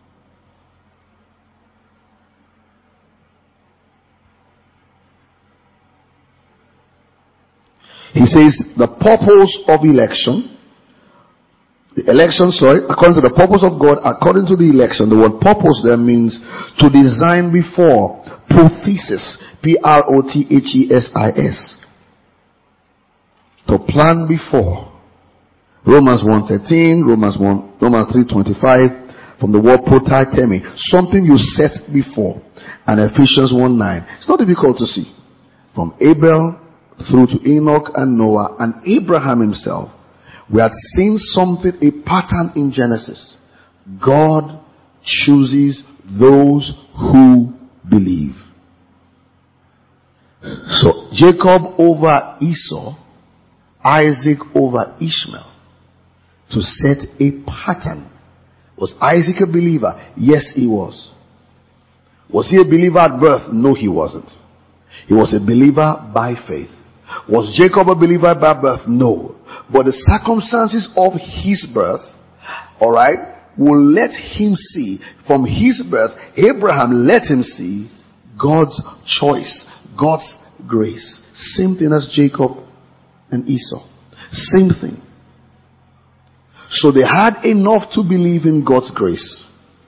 He says the purpose of election, according to the purpose of God, according to the election. The word purpose there means to design before. Prothesis, Prothesis. To plan before. Romans 1:13, Romans 3:25, from the word protatemi, something you set before. And Ephesians 1:9. It's not difficult to see. From Abel through to Enoch and Noah and Abraham himself, we had seen something, a pattern in Genesis. God chooses those who believe. So Jacob over Esau, Isaac over Ishmael, to set a pattern. Was Isaac a believer? Yes, he was. Was he a believer at birth? No, he wasn't. He was a believer by faith. Was Jacob a believer by birth? No. But the circumstances of his birth, alright, will let him see, from his birth, Abraham let him see God's choice, God's grace. Same thing as Jacob and Esau. Same thing. So they had enough to believe in God's grace,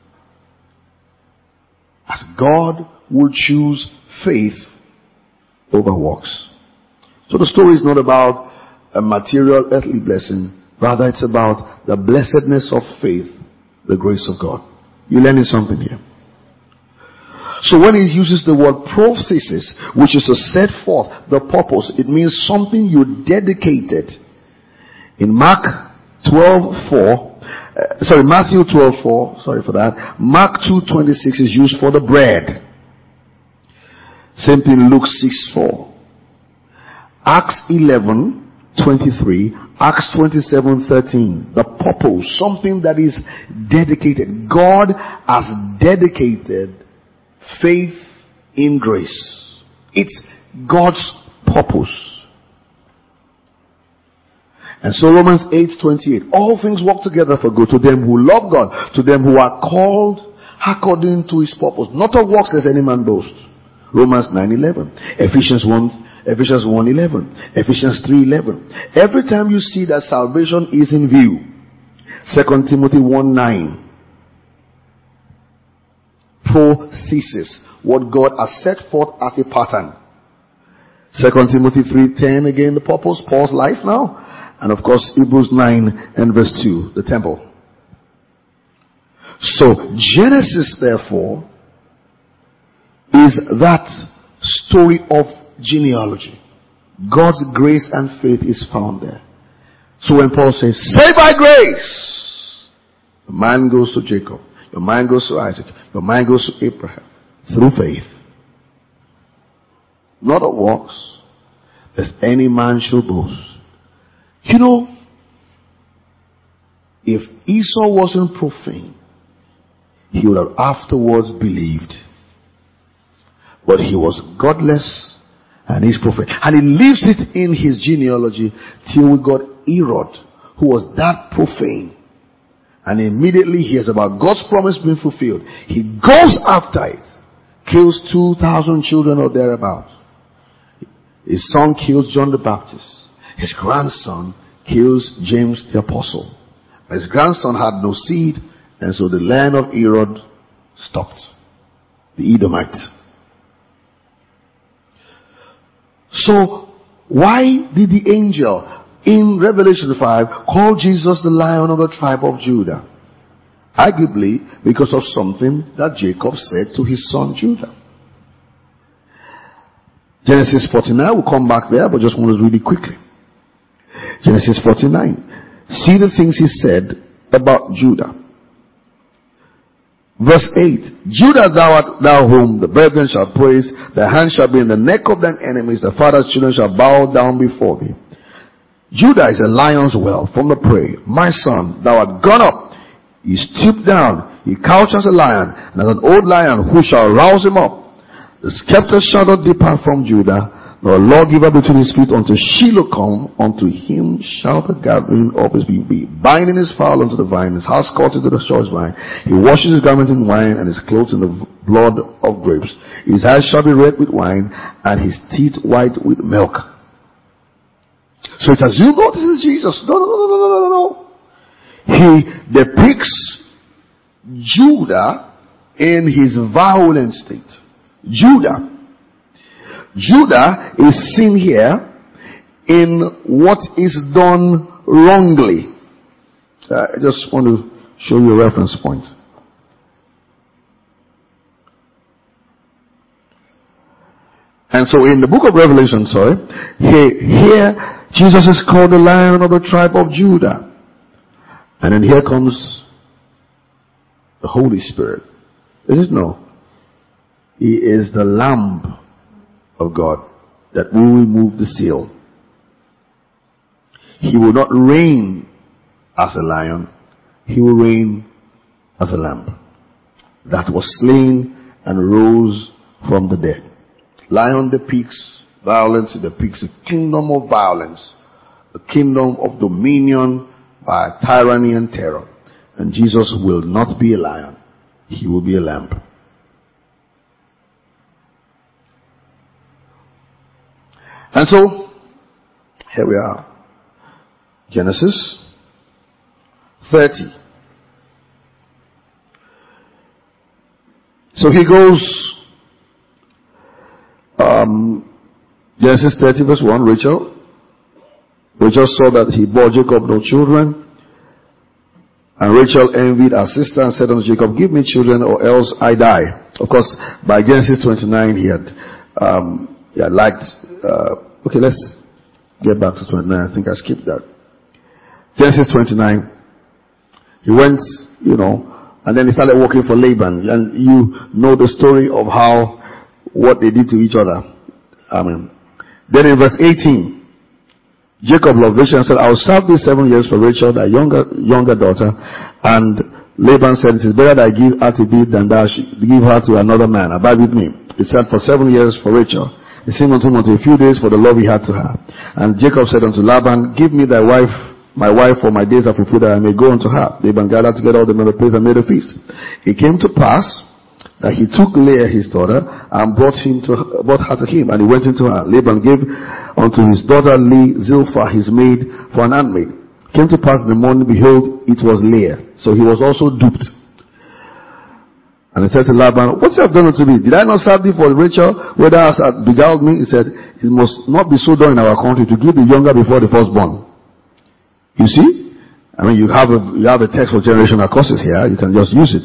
as God will choose faith over works. So the story is not about a material earthly blessing. Rather, it's about the blessedness of faith, the grace of God. You're learning something here. So when he uses the word prothesis, which is to set forth the purpose, it means something you dedicated. In Matthew 12:4, sorry for that. Mark 2:26 is used for the bread. Same thing, Luke 6:4. Acts 11:23, Acts 27:13. The purpose, something that is dedicated. God has dedicated faith in grace. It's God's purpose. And so Romans 8:28, all things work together for good to them who love God, to them who are called according to his purpose. Not of works lest any man boast. Romans 9:11, Ephesians 1:11, Ephesians 3:11. Every time you see that salvation is in view, 2 Timothy 1:9, prothesis, what God has set forth as a pattern. 2 Timothy 3:10, again the purpose, Paul's life now. And of course Hebrews 9:2, the temple. So Genesis therefore is that story of genealogy. God's grace and faith is found there. So when Paul says, "Saved by grace," your mind goes to Jacob, your mind goes to Isaac, your mind goes to Abraham, through faith, not of works, lest any man should boast. You know, if Esau wasn't profane, he would have afterwards believed. But he was godless and he's profane. And he leaves it in his genealogy till we got Herod, who was that profane. And immediately he hears about God's promise being fulfilled. He goes after it, kills 2,000 children or thereabouts. His son kills John the Baptist. His grandson kills James the Apostle. His grandson had no seed, and so the line of Herod stopped. The Edomite. So, why did the angel in Revelation 5 call Jesus the Lion of the tribe of Judah? Arguably because of something that Jacob said to his son Judah. Genesis 49, we'll come back there, but just want to read it quickly. Genesis 49. See the things he said about Judah. Verse 8. Judah, thou art thou whom the brethren shall praise. Thy hand shall be in the neck of thine enemies. The father's children shall bow down before thee. Judah is a lion's whelp from the prey. My son, thou art gone up. He stooped down. He couched as a lion. And as an old lion, who shall rouse him up? The scepter shall not depart from Judah, nor a lawgiver between his feet until Shiloh come. Unto him shall the gathering of his people be. Binding his fowl unto the vine, his house cut into the choice vine. He washes his garment in wine, and his clothes in the blood of grapes. His eyes shall be red with wine, and his teeth white with milk. So it assumes, oh, this is Jesus. No. He depicts Judah in his violent state. Judah is seen here in what is done wrongly. I just want to show you a reference point. And so in the book of Revelation, here Jesus is called the Lion of the tribe of Judah. And then here comes the Holy Spirit. No. He is the Lamb of God that will remove the seal. He will not reign as a lion. He will reign as a lamb that was slain and rose from the dead. Lion depicts violence. It depicts a kingdom of violence, a kingdom of dominion by tyranny and terror. And Jesus will not be a lion. He will be a lamb. And so, here we are. Genesis 30. So he goes, Genesis 30 verse 1, Rachel saw that he bore Jacob no children. And Rachel envied her sister and said unto Jacob, give me children or else I die. Of course, by Genesis 29 he had liked, okay, let's get back to 29. I think I skipped that. Genesis 29. He went, and then he started working for Laban. And you know the story of what they did to each other. Then in verse 18, Jacob loved Rachel and said, I will serve thee 7 years for Rachel, thy younger daughter. And Laban said, it is better that I give her to thee than thou should give her to another man. Abide with me. He said, for 7 years for Rachel. It seemed unto him unto a few days for the love he had to her. And Jacob said unto Laban, give me thy wife, my wife, for my days are fulfilled, that I may go unto her. Laban gathered together all the men of praise and made a feast. It came to pass that he took Leah his daughter and brought her to him, and he went into her. Laban gave unto his daughter Zilpah his maid for an handmaid. Came to pass in the morning, behold, it was Leah. So he was also duped. And he said to Laban, what you have done unto me? Did I not serve thee for Rachel, where thou hast beguiled me? He said, it must not be so done in our country to give the younger before the firstborn. You see? You have a text for generational curses here. You can just use it.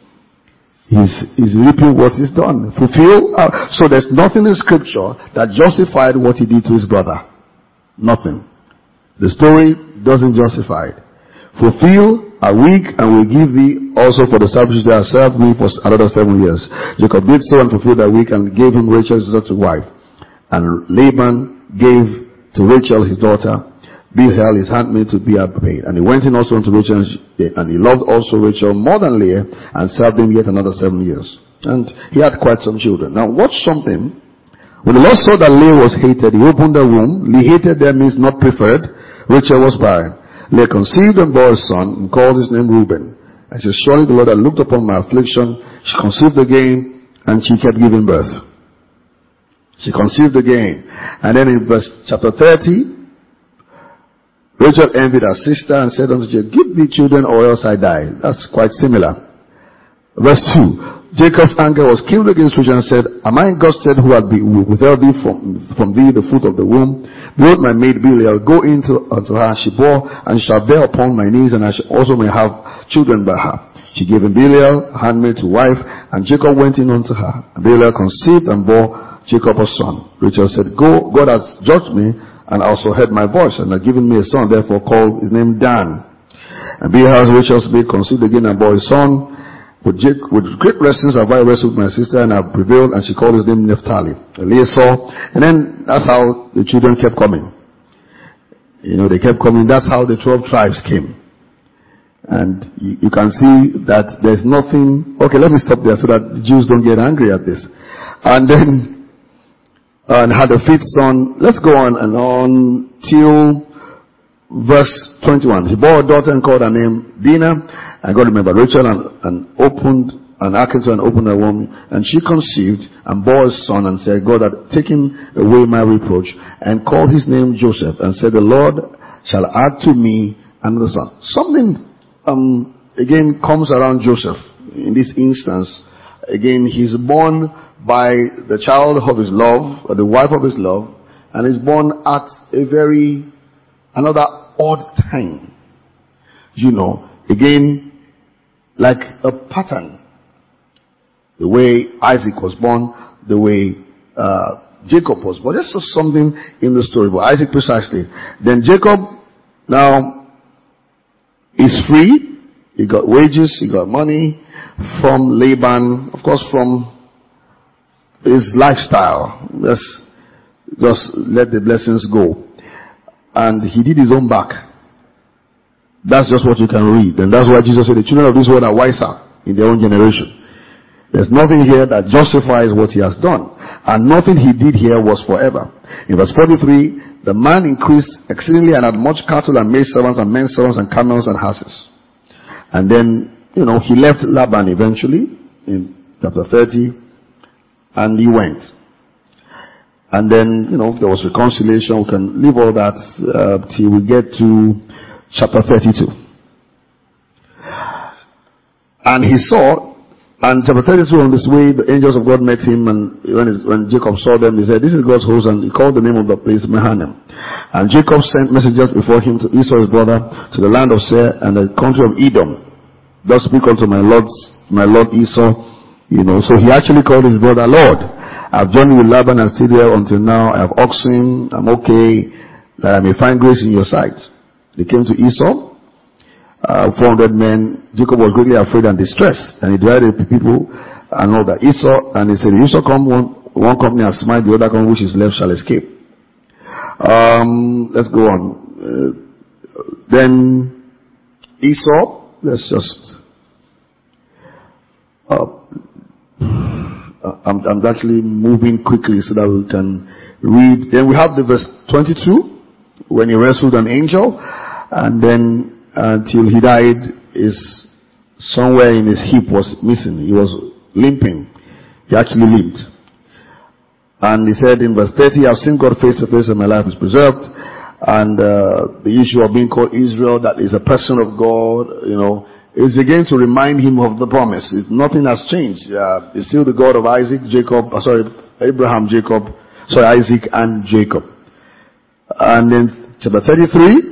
He's reaping what he's done. Fulfill. So there's nothing in scripture that justified what he did to his brother. Nothing. The story doesn't justify it. Fulfill a week, and will give thee also for the service that have served me for another 7 years. Jacob did so and fulfilled that week, and gave him Rachel his daughter to wife. And Laban gave to Rachel his daughter Bilhah his handmaid to be her maid. And he went in also unto Rachel, and he loved also Rachel more than Leah, and served him yet another 7 years. And he had quite some children. Now watch something. When the Lord saw that Leah was hated, he opened her womb. Hated there means not preferred. Rachel was barren. Leah conceived and bore a son, and called his name Reuben. And she said, surely the Lord had looked upon my affliction. She conceived again, and she kept giving birth. She conceived again. And then in chapter 30, Rachel envied her sister and said unto Jacob, give me children or else I die. That's quite similar. Verse 2. Jacob's anger was kindled against Rachel and said, am I God said who had withheld thee from thee the fruit of the womb? Behold, my maid Bilhah, go unto her. She bore, and shall bear upon my knees, and I also may have children by her. She gave him Bilhah, handmaid to wife, and Jacob went in unto her. And Bilhah conceived and bore Jacob a son. Rachel said, go, God has judged me, and also heard my voice, and had given me a son, therefore called his name Dan. And Bilhah, Rachel's maid, conceived again and bore a son. With great wrestlings have I wrestled with my sister, and I have prevailed, and she called his name Naphtali. And Leah saw, and then that's how the children kept coming. They kept coming. That's how the 12 tribes came. And you can see that there's nothing. Okay, let me stop there so that the Jews don't get angry at this. And then, and had a fifth son. Let's go on and on till verse 21. He bore a daughter and called her name Dinah. And God remembered Rachel and opened and hearkened to and opened her womb. And she conceived and bore a son, and said, God had taken away my reproach, and called his name Joseph, and said, the Lord shall add to me another son. Something again comes around Joseph in this instance. Again, he's born by the child of his love, or the wife of his love, and is born at another odd time. Again, like a pattern. The way Isaac was born, the way Jacob was born. There's just something in the story, but Isaac precisely. Then Jacob now is free. He got wages, he got money from Laban, of course from his lifestyle. Just let the blessings go. And he did his own back. That's just what you can read. And that's why Jesus said the children of this world are wiser in their own generation. There's nothing here that justifies what he has done. And nothing he did here was forever. In verse 43, the man increased exceedingly and had much cattle and maidservants and men servants and camels and horses. And then, he left Laban eventually in chapter 30, and he went. And then, there was reconciliation. We can leave all that till we get to chapter 32. And he saw, and chapter 32 on this way, the angels of God met him, and when Jacob saw them, he said, "This is God's host," and he called the name of the place Mahanaim. And Jacob sent messengers before him to Esau his brother, to the land of Seir and the country of Edom. "Thus speak unto my lord Esau." So he actually called his brother Lord. "I've journeyed with Laban and stayed there until now. I have oxen. I'm okay, that I may find grace in your sight." They came to Esau, 400 men. Jacob was greatly afraid and distressed, and he divided the people and all that. Esau, and he said, "Esau come one company and smite, the other company which is left shall escape." Let's go on. Then Esau, let's just, I'm actually moving quickly so that we can read. Then we have the verse 22, when he wrestled an angel, and then until he died, is somewhere in his hip was missing. He was limping. He actually limped. And he said in verse 30, "I've seen God face to face and my life is preserved." And the issue of being called Israel, that is a person of God, is again to remind him of the promise. Nothing has changed. He's still the God of Isaac, Isaac and Jacob. And then chapter 33,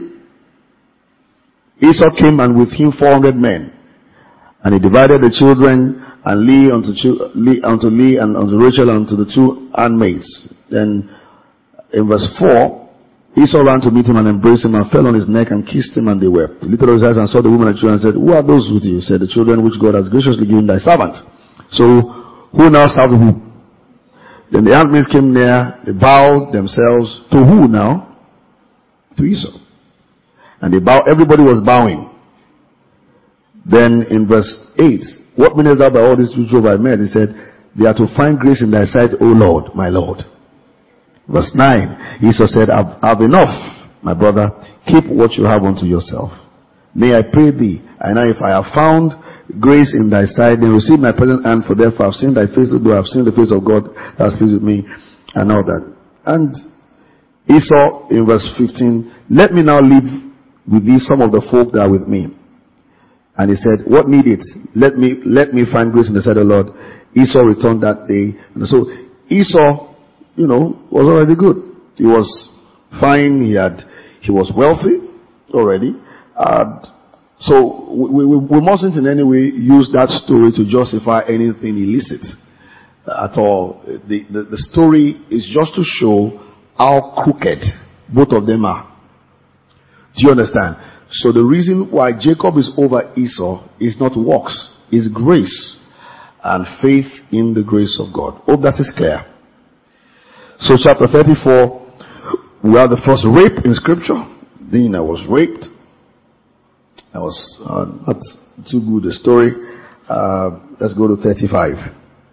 Esau came, and with him 400 men. And he divided the children, and Leah unto Leah, and unto Rachel, and unto the two handmaids. Then in verse 4, Esau ran to meet him and embraced him and fell on his neck and kissed him, and they wept. He lifted up his eyes and saw the woman and children and said, "Who are those with you?" He said, "The children which God has graciously given thy servant." So, who now served who? Then the handmaids came near, they bowed themselves to who now? To Esau. And they bowed, everybody was bowing. Then in verse 8, "What meanest thou by all these which I made?" He said, "They are to find grace in thy sight, O Lord, my Lord." Verse 9, Esau said, I've enough, my brother. Keep what you have unto yourself. Nay, I pray thee, and now if I have found grace in thy sight, then receive my present hand, for therefore I have seen thy face, though I have seen the face of God that has pleased with me, and all that. And Esau, in verse 15, "Let me now live with thee some of the folk that are with me." And he said, "What need it? Let me find grace in the sight of the Lord." Esau returned that day. And so Esau, was already good. He was fine. He was wealthy already. So we mustn't in any way use that story to justify anything illicit at all. The story is just to show how crooked both of them are. Do you understand? So the reason why Jacob is over Esau is not works, is grace and faith in the grace of God. Hope that is clear. So chapter 34, we have the first rape in scripture. Dinah was raped. That was not too good a story. Let's go to 35.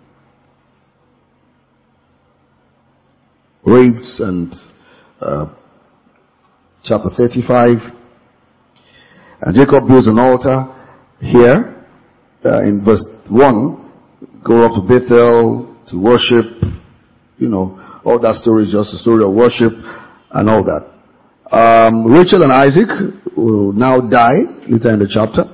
Rapes and chapter 35. And Jacob builds an altar here in verse 1. Go up to Bethel to worship. All that story is just a story of worship and all that. Rachel and Isaac will now die later in the chapter.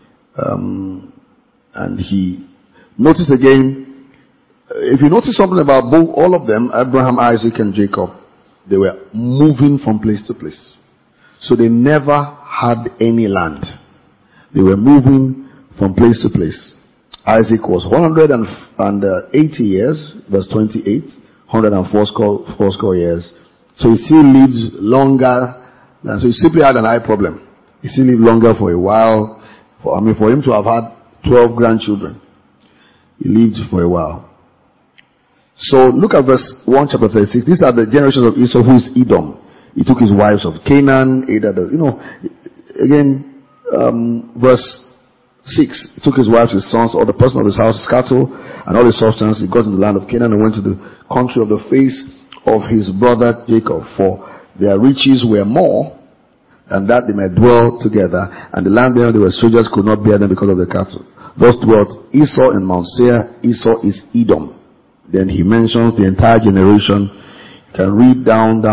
And he notice again, if you notice something about all of them, Abraham, Isaac, and Jacob, they were moving from place to place. So they never had any land. They were moving from place to place. Isaac was 180 years, verse 28, 104 score years. So he still lived longer, and so he simply had an eye problem. He still lived longer for a while. For him to have had 12 grandchildren, he lived for a while. So look at verse 1, chapter 36. These are the generations of Esau, who is Edom. He took his wives of Canaan, verse 6. He took his wives, his sons, all the person of his house, his cattle, and all his substance. He got into the land of Canaan and went to the country of the face of his brother Jacob, for their riches were more and that they might dwell together, and the land where they were strangers could not bear them because of the cattle. Thus dwelt Esau in Mount Seir. Esau is Edom. Then he mentions the entire generation. You can read down,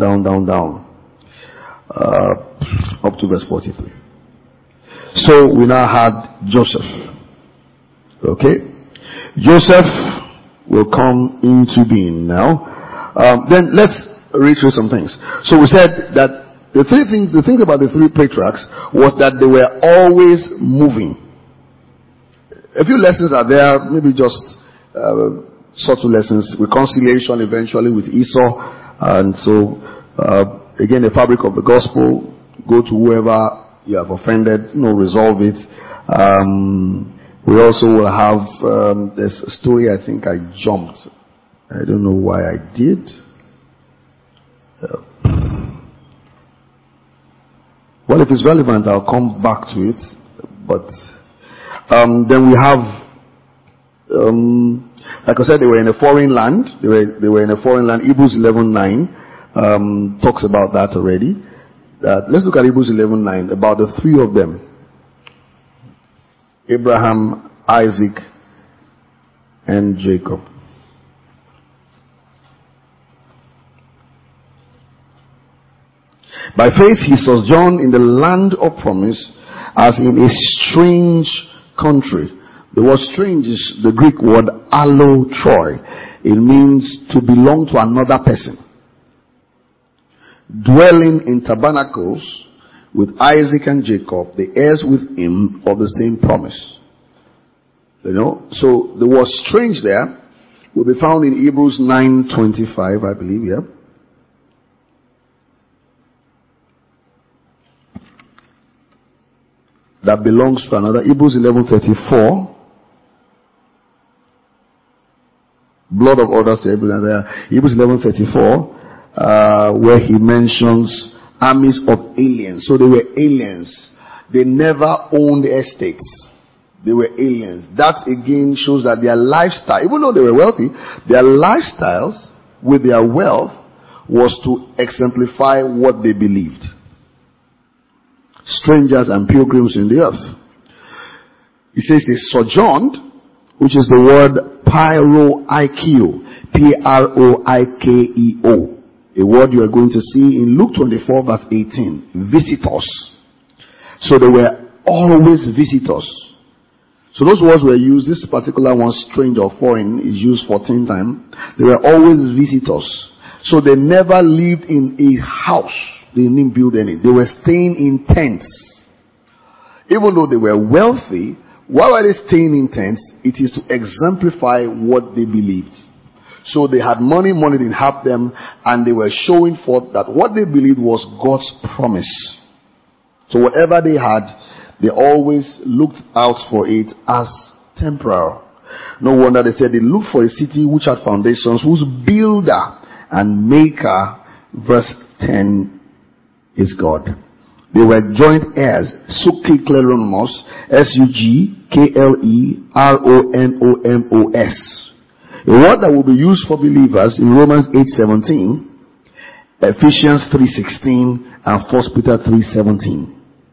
up to verse 43. So we now had Joseph. Okay? Joseph will come into being now. Then let's read through some things. So we said that the things about the three patriarchs was that they were always moving. A few lessons are there, maybe just subtle lessons. Reconciliation eventually with Esau. And so, again, the fabric of the gospel. Go to whoever you have offended, resolve it. We also will have, there's a story I think I jumped. I don't know why I did. Well, if it's relevant, I'll come back to it. But then we have, like I said, they were in a foreign land. They were in a foreign land. Hebrews 11:9 talks about that already. Let's look at Hebrews 11:9 about the three of them: Abraham, Isaac, and Jacob. By faith he sojourned in the land of promise, as in a strange country. The word strange is the Greek word allotroi. It means to belong to another person. Dwelling in tabernacles with Isaac and Jacob, the heirs with him of the same promise. So the word strange there will be found in Hebrews 9:25, I believe, yeah. That belongs to another. Hebrews 11:34. Blood of others to Abraham there. Hebrews 11:34, where he mentions armies of aliens. So they were aliens. They never owned estates. They were aliens. That again shows that their lifestyle, even though they were wealthy, their lifestyles with their wealth was to exemplify what they believed. Strangers and pilgrims in the earth. He says they sojourned, which is the word pyroikeo, P-R-O-I-K-E-O. A word you are going to see in Luke 24 verse 18. Visitors. So they were always visitors. So those words were used. This particular one, strange or foreign, is used 14 times. They were always visitors. So they never lived in a house. They didn't build any. They were staying in tents. Even though they were wealthy, why were they staying in tents? It is to exemplify what they believed. So they had money didn't help them, and they were showing forth that what they believed was God's promise. So whatever they had, they always looked out for it as temporal. No wonder they said they looked for a city which had foundations, whose builder and maker, verse 10, is God. They were joint heirs. Sukikleronomos, Sukleronomos. A word that will be used for believers in Romans 8:17, Ephesians 3:16, and 1 Peter 3:17.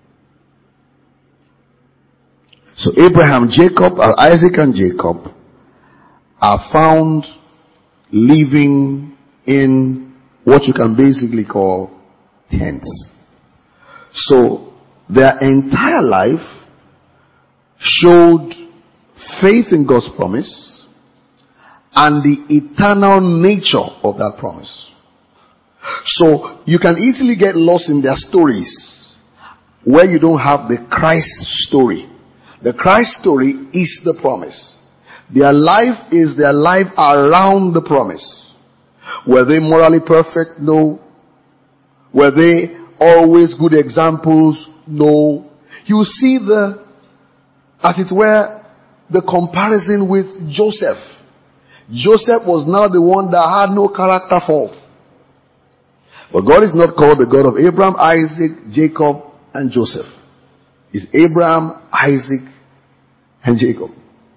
So Abraham, Isaac and Jacob are found living in what you can basically call tents. So their entire life showed faith in God's promise and the eternal nature of that promise. So you can easily get lost in their stories where you don't have the Christ story. The Christ story is the promise. Their life is their life around the promise. Were they morally perfect? No. Were they always good examples? No. You see as it were, the comparison with Joseph. Joseph was now the one that had no character fault. But God is not called the God of Abraham, Isaac, Jacob, and Joseph. It's Abraham, Isaac, and Jacob.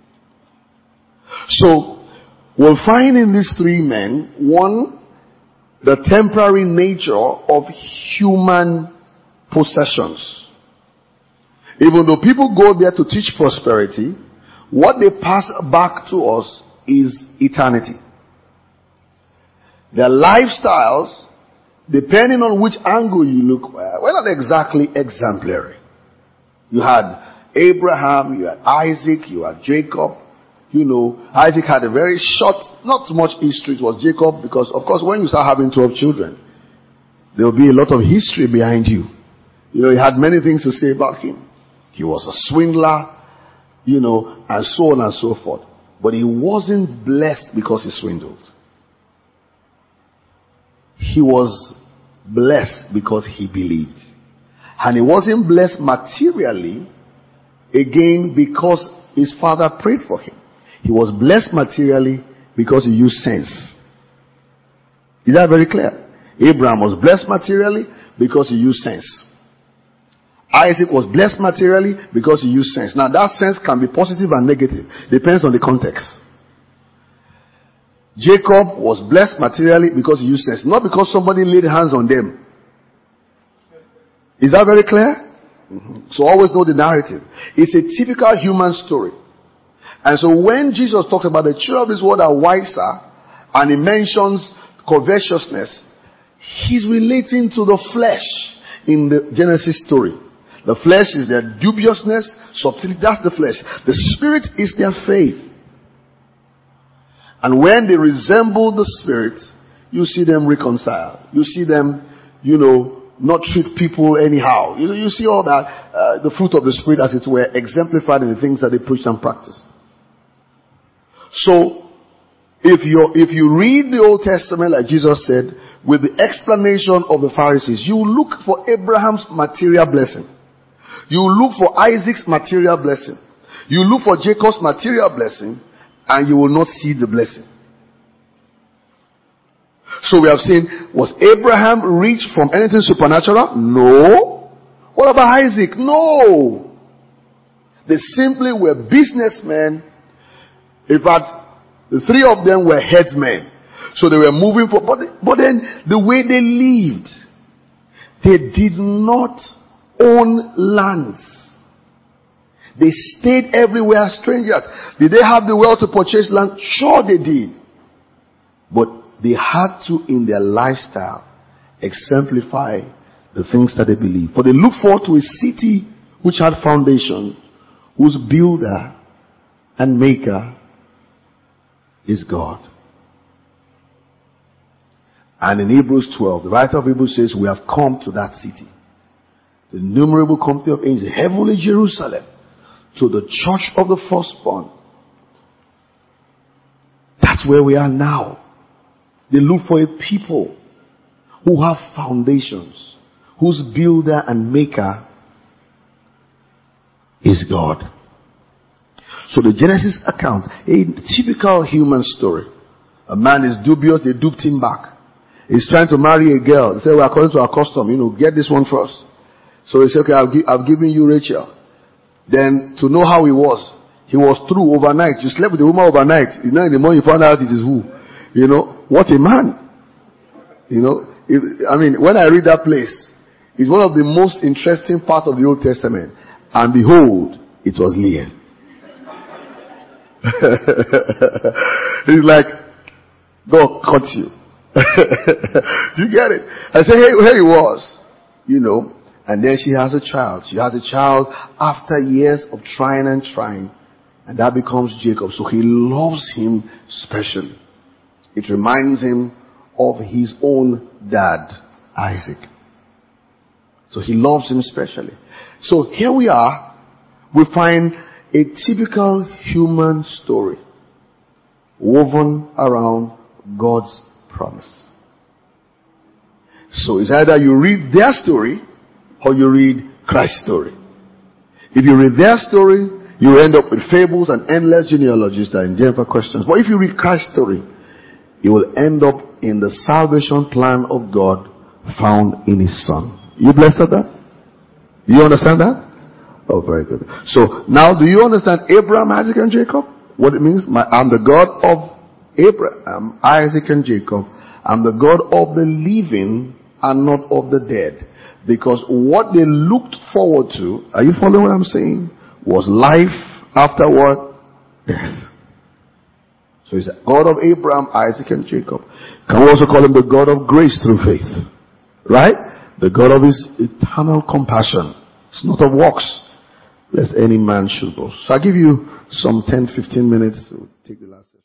So, we'll find in these three men, one, the temporary nature of human possessions. Even though people go there to teach prosperity, what they pass back to us is eternity. Their lifestyles, depending on which angle you look, were not exactly exemplary. You had Abraham, you had Isaac, you had Jacob. You know, Isaac had a very short, not much history. It was Jacob because, of course, when you start having 12 children, there will be a lot of history behind you. You know, he had many things to say about him. He was a swindler, you know, and so on and so forth. But he wasn't blessed because he swindled. He was blessed because he believed. And he wasn't blessed materially, again, because his father prayed for him. He was blessed materially because he used sense. Is that very clear? Abraham was blessed materially because he used sense. Isaac was blessed materially because he used sense. Now that sense can be positive and negative. Depends on the context. Jacob was blessed materially because he used sense. Not because somebody laid hands on them. Is that very clear? Mm-hmm. So always know the narrative. It's a typical human story. And so when Jesus talks about the children of this world are wiser, and he mentions covetousness, he's relating to the flesh in the Genesis story. The flesh is their dubiousness, subtlety, that's the flesh. The spirit is their faith. And when they resemble the spirit, you see them reconcile. You see them, not treat people anyhow. You see all that, the fruit of the spirit, as it were, exemplified in the things that they preach and practice. So, if you read the Old Testament, like Jesus said, with the explanation of the Pharisees, you look for Abraham's material blessing. You look for Isaac's material blessing. You look for Jacob's material blessing, and you will not see the blessing. So we have seen, was Abraham rich from anything supernatural? No. What about Isaac? No. They simply were businessmen. In fact, the three of them were headsmen. So they were moving for, but then the way they lived, they did not own lands. They stayed everywhere as strangers. Did they have the wealth to purchase land? Sure they did. But they had to, in their lifestyle, exemplify the things that they believe. For they look forward to a city which had foundation, whose builder and maker is God. And in Hebrews 12, the writer of Hebrews says, we have come to that city, the innumerable company of angels, heavenly Jerusalem, to the church of the firstborn. That's where we are now. They look for a people who have foundations, whose builder and maker is God. So the Genesis account, a typical human story. A man is dubious, they duped him back. He's trying to marry a girl. They say, well, according to our custom, get this one first. So he said, okay, I've given you Rachel. Then to know how he was through overnight. You slept with the woman overnight. In the morning you found out it is who. What a man. When I read that place, it's one of the most interesting parts of the Old Testament. And behold, it was Leah. He's like, God caught you. Do you get it? I say, hey, here he was. And then she has a child. She has a child after years of trying and trying. And that becomes Jacob. So he loves him specially. It reminds him of his own dad, Isaac. So he loves him specially. So here we are. We find a typical human story woven around God's promise. So it's either you read their story or you read Christ's story. If you read their story, you end up with fables and endless genealogies that endeavor for questions. But if you read Christ's story, you will end up in the salvation plan of God found in His Son. You blessed at that? You understand that? Oh, very good. So now do you understand Abraham, Isaac, and Jacob? What it means? I'm the God of Abraham, Isaac, and Jacob. I'm the God of the living and not of the dead. Because what they looked forward to, are you following what I'm saying? Was life after what? Death. So he's the God of Abraham, Isaac, and Jacob. Can we also call him the God of grace through faith? Right? The God of his eternal compassion. It's not of works, lest any man should boast. So I'll give you some 10-15 minutes to take the last.